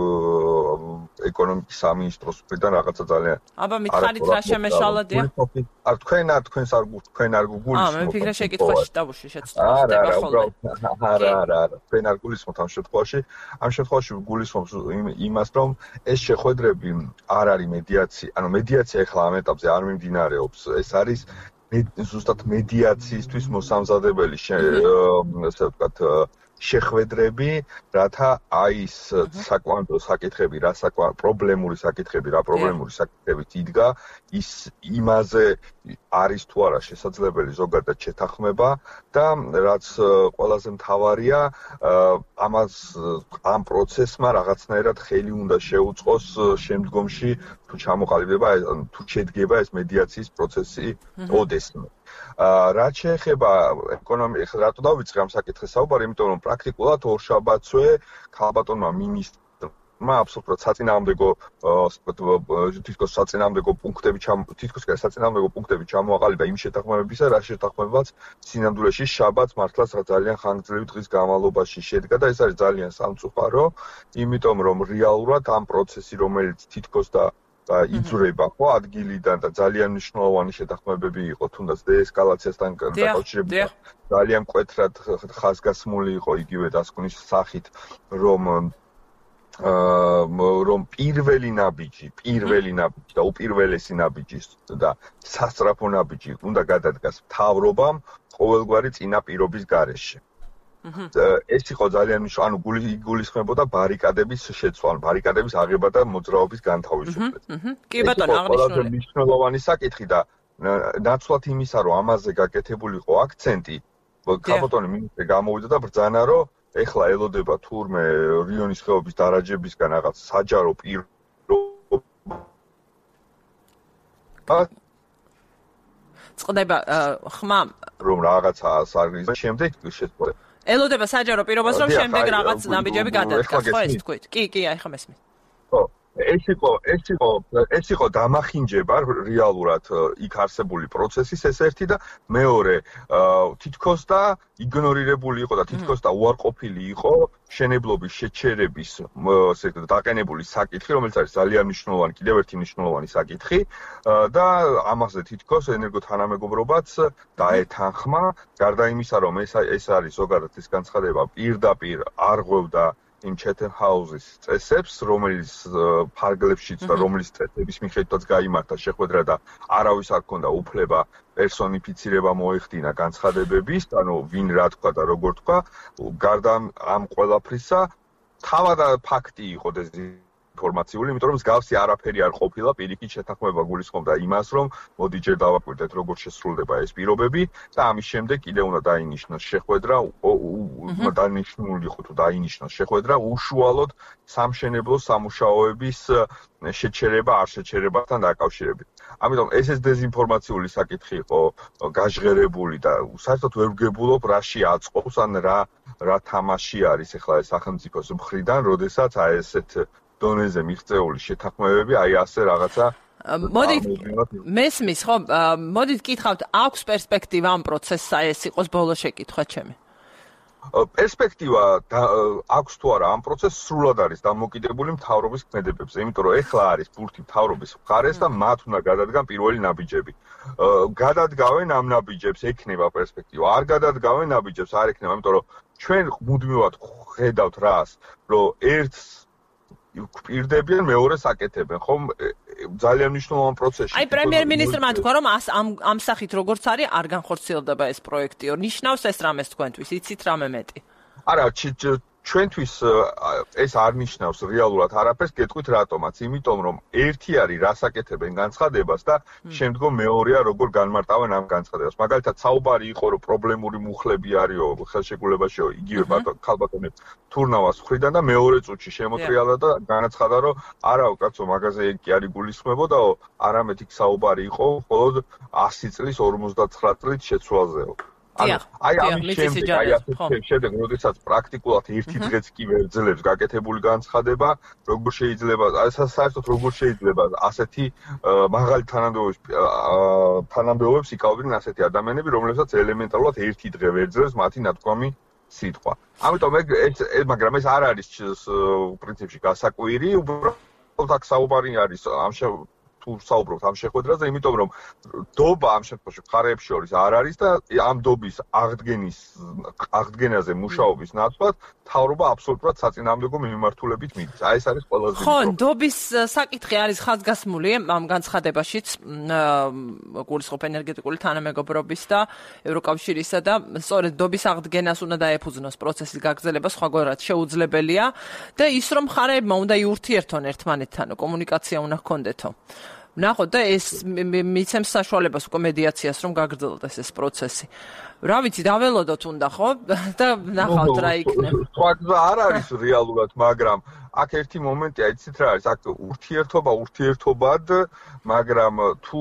ეკონომიკის სამინისტროს მხრიდან რაღაცა ძალიან აბა მითხარით რა შემეშალადია? არ თქვენ არ თქვენს არ თქვენ არ გულისხმობთ. აა მე ვფიქრე შეკითხვა შტაბში შეცდომა ხოლმე. არა, არა, არა, თქვენ არ გულისხმობთ ამ შემთხვევაში. ამ შემთხვევაში გულისხმობს იმას, რომ ეს შეხვედრები არ არის მედიაცია, ანუ მედიაცია ახლა ამ ეტაპზე არ მიმდინარეობს. ეს არის ზუსტად მედიაციისთვის მოსამზადებელი ასე ვთქვათ შეხვედრები, რათა აი ის საკვანტო საკითხები, რა საკვანტო პრობლემური საკითხები, რა პრობლემური საკითხები იდგა, ის იმაზე არის თუ არა შესაძლებელი ზოგადად შეთანხმება და რაც ყველაზე მთავარია, ამას ამ პროცესმა რაღაცნაირად ხელი უნდა შეუწყოს შემდგომში თუ ჩამოყალიბდება, თუ შედგება ეს მედიაციის პროცესი ოდესმე. რაც შეეხება ეკონომიკას, რატო დავიწყე ამ საკითხის საუბარი, იმიტომ რომ პრაქტიკულად ორშაბათსვე ქალბატონმა მინისტრმა აბსოლუტურად საწინააღმდეგო თითქოს საწინააღმდეგო პუნქტები თითქოს კი საწინააღმდეგო პუნქტები ჩამოაყალიბა იმ შეთანხმებებისა, რა შეთანხმებაც სინამდვილეში შაბათს მართლაც ძალიან ხანგრძლივი დღის განმავლობაში შედგა და ეს არის ძალიან სამწუხარო, იმიტომ რომ რეალურად ამ პროცესი, რომელიც თითქოს და და იწურება ხო ადგილიდან და ძალიან მნიშვნელოვანი შეთანხმებები იყო თუნდაც დეესკალაციასთან დაკავშირებით ძალიან მკვეთრად ხაზგასმული იყო იგივე დასკვნის სახით რომ რომ პირველი ნაბიჯი, პირველი ნაბიჯი და უპირველესი ნაბიჯი და სასწრაფო ნაბიჯი უნდა გადადგას მთავრობამ ყოველგვარი წინაპირობის გარეშე. ეს იყო ძალიან მნიშვნელოვანი, ანუ გულისხმებოდა ბარიკადების შეცვლა, ბარიკადების აღება და მოძრაობის განთავისუფლება. კი ბატონო, აღნიშნული. მნიშვნელოვანი საკითხი და ნაცვლად იმისა, რომ ამაზე გაკეთებული იყო აქცენტი, ქალბატონი მინისტრი გამოვიდა და ბრძანა, რომ ეხლა ელოდება თურმე რიონის ხეობის დარაჯებისგან რაღაც საჯარო პირობა. წყდება ხმა რომ რაღაცა არის შემდეგ შეწყდება. ელოდება საჯარო პირობას რომ შემდეგ რაღაც ნაბიჯები გადადგას, ხო ეს თქვით? კი, კი, აი ხა მესმის. ხო, ეს იყო, ეს იყო, ეს იყო დამახინჯება რეალურად იქ არსებული პროცესის ეს ერთი და მეორე თითქოს და იგნორირებული იყო და თითქოს და უარყოფილი იყო მშენებლობის შეჩერების ესე დაყენებული საკითხი, რომელიც არის ძალიან მნიშვნელოვანი, კიდევ ერთი მნიშვნელოვანი საკითხი და ამაზე თითქოს ენერგოთანამეგობრობაც დაეთანხმა, გარდა იმისა, რომ ეს ეს არის ზოგადად ის განცხადება პირდაპირ არ ღვევდა იმ Chatham House-ის წესებს, რომელიც ფარგლებშიც და რომლის წესების მიხედვითაც გაიმართა შეხვედრა და არავის არ ჰქონდა უფლება პერსონიფიცირება მოეხდინა განცხადებების, ანუ ვინ რა თქვა და როგორ თქვა, გარდა ამ ყველაფრისა, თავად ფაქტი იყო დეзინფორმაციული, იმიტომ რომ მსგავსი არაფერი არ ყოფილა, პირიქით შეთანხმება გულისხმობდა იმას, რომ მოდი ჯერ დავაკვირდეთ როგორ შესრულდება ეს პირობები და ამის შემდეგ კიდე უნდა დაინიშნოს შეხვედრა, დანიშნული იყო თუ დაინიშნოს შეხვედრა უშუალოდ სამშენებლო სამუშაოების შეჩერება არ შეჩერებასთან დაკავშირებით. ამიტომ ეს ეს დეзინფორმაციული საკითხი იყო გაჟღერებული და საერთოდ ვერ ვგებულობ რაში აწყობს ან რა რა თამაში არის ახლა ეს სახელმწიფოს მხრიდან, როდესაც აი ესეთ დონეზე მიღწეული შეთანხმებები აი ასე რაღაცა მოდით მესმის ხო მოდით გითხავთ აქვს პერსპექტივა ამ პროცესსა ეს იყოს ბოლო შეკითხვა ჩემი პერსპექტივა აქვს თუ არა ამ პროცესს სრულად არის დამოკიდებული მთავრობის ქმედებებზე, იმიტომ რომ ეხლა არის ბურთი მთავრობის მხარეს და მათ უნდა გადადგან პირველი ნაბიჯები. გადადგავენ ამ ნაბიჯებს, ექნება პერსპექტივა. არ გადადგავენ ნაბიჯებს, არ ექნება, იმიტომ რომ ჩვენ მუდმივად ხედავთ რას, რომ ერთს გვპირდებიან, მეორეს აკეთებენ, ხომ? ძალიან მნიშვნელოვანი პროცესი. აი პრემიერ-მინისტრმა თქვა, რომ ამ ამ სახით როგორც არის, არ განხორციელდება ეს პროექტი. ნიშნავს ეს რამეს თქვენთვის, იცით რამე მეტი? არა, ჩვენთვის ეს არ ნიშნავს რეალურად არაფერს, გეტყვით რატომაც, იმიტომ რომ ერთი არის რას აკეთებენ განცხადებას და შემდგომ მეორეა როგორ განმარტავენ ამ განცხადებას. მაგალითად, საუბარი იყო, რომ პრობლემური მუხლები არისო ხელშეკრულებაშიო, იგივე ქალბატონი თურნავას მხრიდან და მეორე წუთში შემოტრიალა და განაცხადა, რომ არა, კაცო, მაგაზე კი არის გულისხმებოდაო, არამედ იქ საუბარი იყო მხოლოდ ასი წლის ორმოცდათხრა წლით შეცვლაზეო. ანუ აი ამის შემდეგ, აი ამ შემდეგ, როდესაც პრაქტიკულად ერთი დღეც კი ვერ ძლებს გაკეთებული განცხადება, როგორ შეიძლება, საერთოდ როგორ შეიძლება ასეთი მაღალი თანამდებობის თანამდებობებს იკავებდნენ ასეთი ადამიანები, რომლებსაც ელემენტარულად ერთი დღე ვერ ძლებს მათი ნათქვამი სიტყვა. ამიტომ ეს მაგრამ ეს არ არის პრინციპში გასაკვირი, უბრალოდ აქ საუბარი არის ამ თუ საუბრობთ ამ შეხვედრაზე, იმიტომ რომ დობა ამ შემთხვევაში მხარეებს შორის არ არის და ამ დობის აღდგენის აღდგენაზე მუშაობის ნაცვლად მთავრობა აბსოლუტურად საწინააღმდეგო მიმართულებით მიდის. აი ეს არის ყველაზე ხო, დობის საკითხი არის ხაზგასმული ამ განცხადებაშიც გულისხმობ ენერგეტიკული თანამეგობრობის და ევროკავშირისა და სწორედ დობის აღდგენას უნდა დაეფუძნოს პროცესის გაგრძელება, სხვაგვარად შეუძლებელია და ის რომ მხარეებმა უნდა იურთიერთონ ერთმანეთთან, კომუნიკაცია უნდა ჰქონდეთო. ნახოთ და ეს მიცემს საშუალებას უკვე მედიაციას რომ გაგრძელდეს ეს პროცესი. რა ვიცი, დაველოდოთ უნდა ხო? და ნახავთ რა იქნება. სხვა გზა არ არის რეალურად, მაგრამ აქ ერთი მომენტია, იცით რა არის, აქ ურთიერთობა, ურთიერთობად, მაგრამ თუ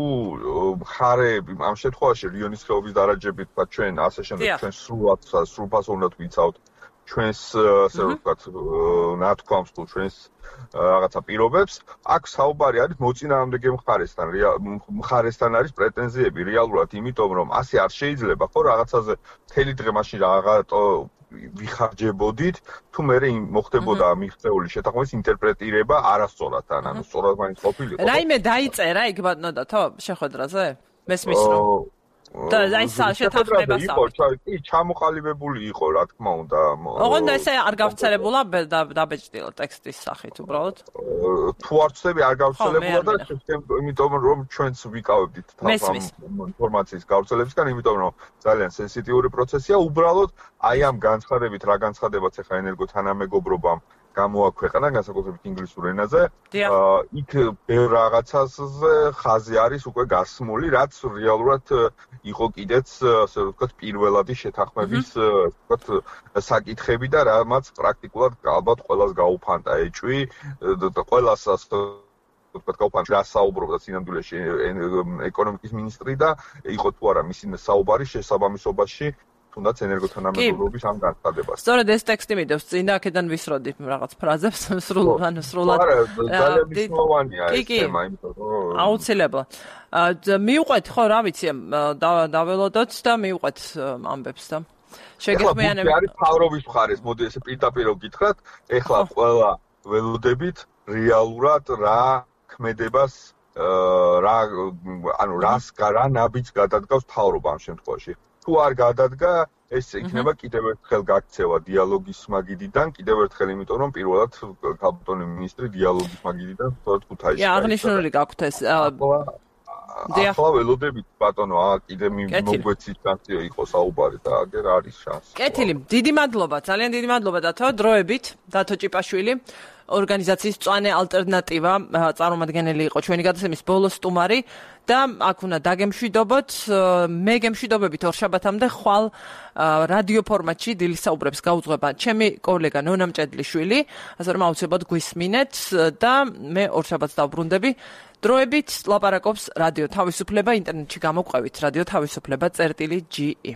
მხარეები ამ შემთხვევაში რიონის ხეობის დარაჯებით, თქვა ჩვენ ასე შემდეგ ჩვენ სრულად სრულფასოვნად ვიცავთ ჩვენს ასე ვთქვათ ნათქვამს თუ ჩვენს რაღაცა პირობებს, აქ საუბარი არის მოწინააღმდეგე მხარესთან, მხარესთან არის პრეტენზიები რეალურად, იმიტომ რომ ასე არ შეიძლება ხო რაღაცაზე მთელი დღე მაშინ რაღაცა ვიხარჯებოდით, თუ მე მოხდებოდა მიღწეული შეთანხმების ინტერპრეტირება არასწორად, ანუ სწორად მაინც ყოფილიყო. რაიმე დაიწერა იქ ბატონოდათო შეხვედრაზე? მესმის რომ და აი შეთანხმებას იყო, კი, ჩამოყალიბებული იყო, რა თქმა უნდა. ოღონდ ესე არ გავრცელებულა დაბეჭდილ ტექსტის სახით უბრალოდ? თუ არ ვწდები, არ გავრცელებულა და იმიტომ რომ ჩვენც ვიკავებდით ამ ინფორმაციის გავრცელებისგან, იმიტომ რომ ძალიან სენსიტიური პროცესია, უბრალოდ აი ამ განცხადებით, რა განცხადებაც ახლა ენერგოთანამეგობრობამ გამოაქვეყნა განსაკუთრებით ინგლისურ ენაზე. იქ ბევრ რაღაცაზე ხაზი არის უკვე გასმული, რაც რეალურად იყო კიდეც, ასე ვთქვათ, პირველადი შეთანხმების, ვთქვათ, საკითხები და რამაც პრაქტიკულად ალბათ ყველას გაუფანტა ეჭვი და ყველას თქვა კაუპანი გასაუბრობდა სინამდვილეში ეკონომიკის მინისტრი და იყო თუ არა მისი საუბარი შესაბამისობაში თუნდაც ენერგოთანამედროვეობის ამ განცხადებას. სწორედ ეს ტექსტი მიდევს წინ და აქედან ვისროდი რაღაც ფრაზებს სრულ ან სრულად. არა, ძალიან მნიშვნელოვანია ეს თემა, იმიტომ რომ აუცილებლად. მივყვეთ ხო, რა ვიცი, დაველოდოთ და მივყვეთ ამბებს და შეგეხმიანებ. არის თავრობის მხარეს, მოდი ესე პირდაპირ ვკითხრათ, ეხლა ყველა ველოდებით რეალურად რა ქმედებას რა ანუ რას რა ნაბიჯს გადადგავს თავრობა ამ შემთხვევაში. თუ არ გადადგა, ეს იქნება კიდევ ერთხელ გაქცევა დიალოგის მაგიდიდან, კიდევ ერთხელ, იმიტომ რომ პირველად ქალბატონი მინისტრი დიალოგის მაგიდიდან სწორედ ქუთაისში. კი, აღნიშნული გაქვთ ეს. ახლა ველოდებით ბატონო, აა კიდე მოგვეცით შანსი იყო საუბარი და აგერ არის შანსი. კეთილი, დიდი მადლობა, ძალიან დიდი მადლობა დათო, დროებით, დათო ჭიპაშვილი. ორგანიზაციის მწვანე ალტერნატივა წარმომადგენელი იყო ჩვენი გადაცემის ბოლო სტუმარი და აქ უნდა დაგემშვიდობოთ, მე გემშვიდობებით ორშაბათამდე ხვალ რადიო ფორმატში დილის საუბრებს გაუძღვება ჩემი კოლეგა ნონა მჭედლიშვილი, ასე რომ აუცილებლად გვისმინეთ და მე ორშაბათს დავბრუნდები. დროებით ლაპარაკობს რადიო თავისუფლება, ინტერნეტში გამოგვყევით რადიო თავისუფლება წერტილი ჯი ი.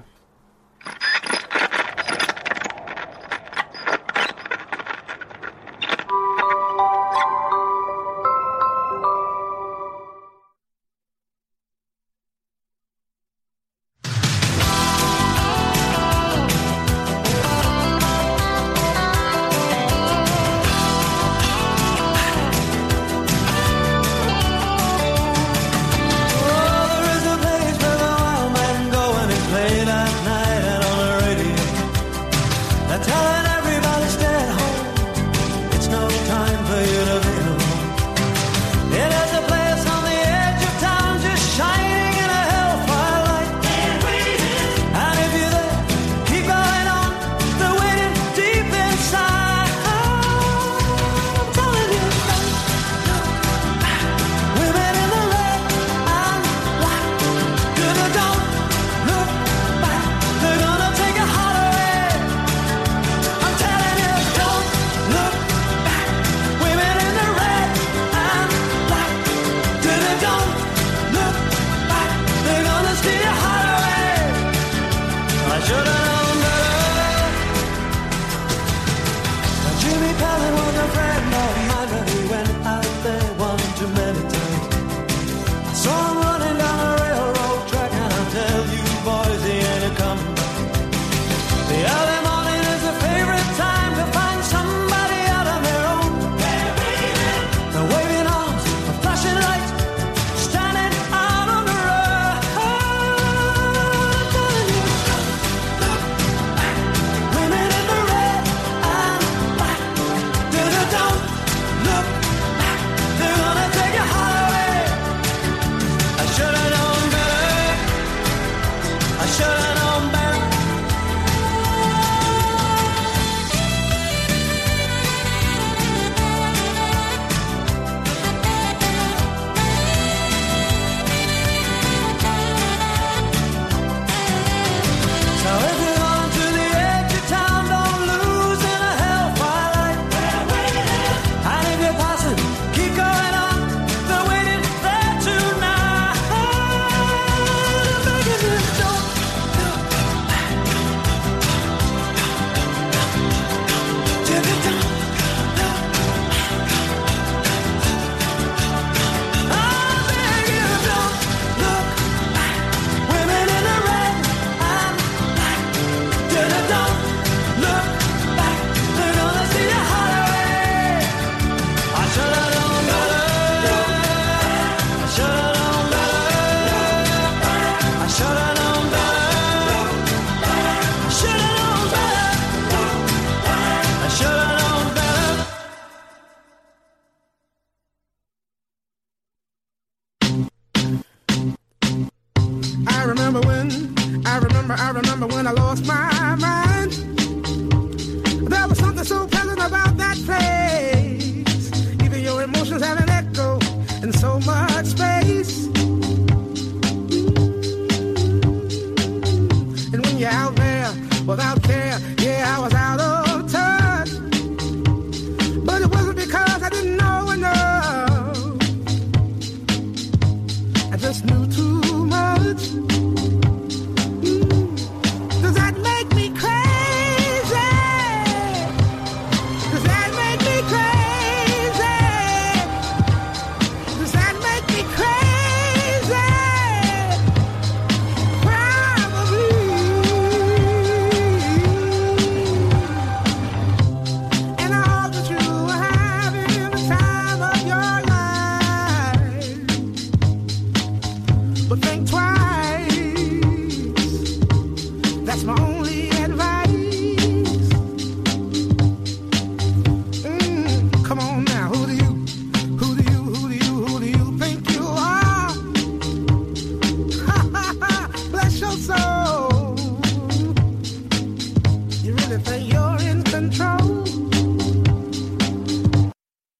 come on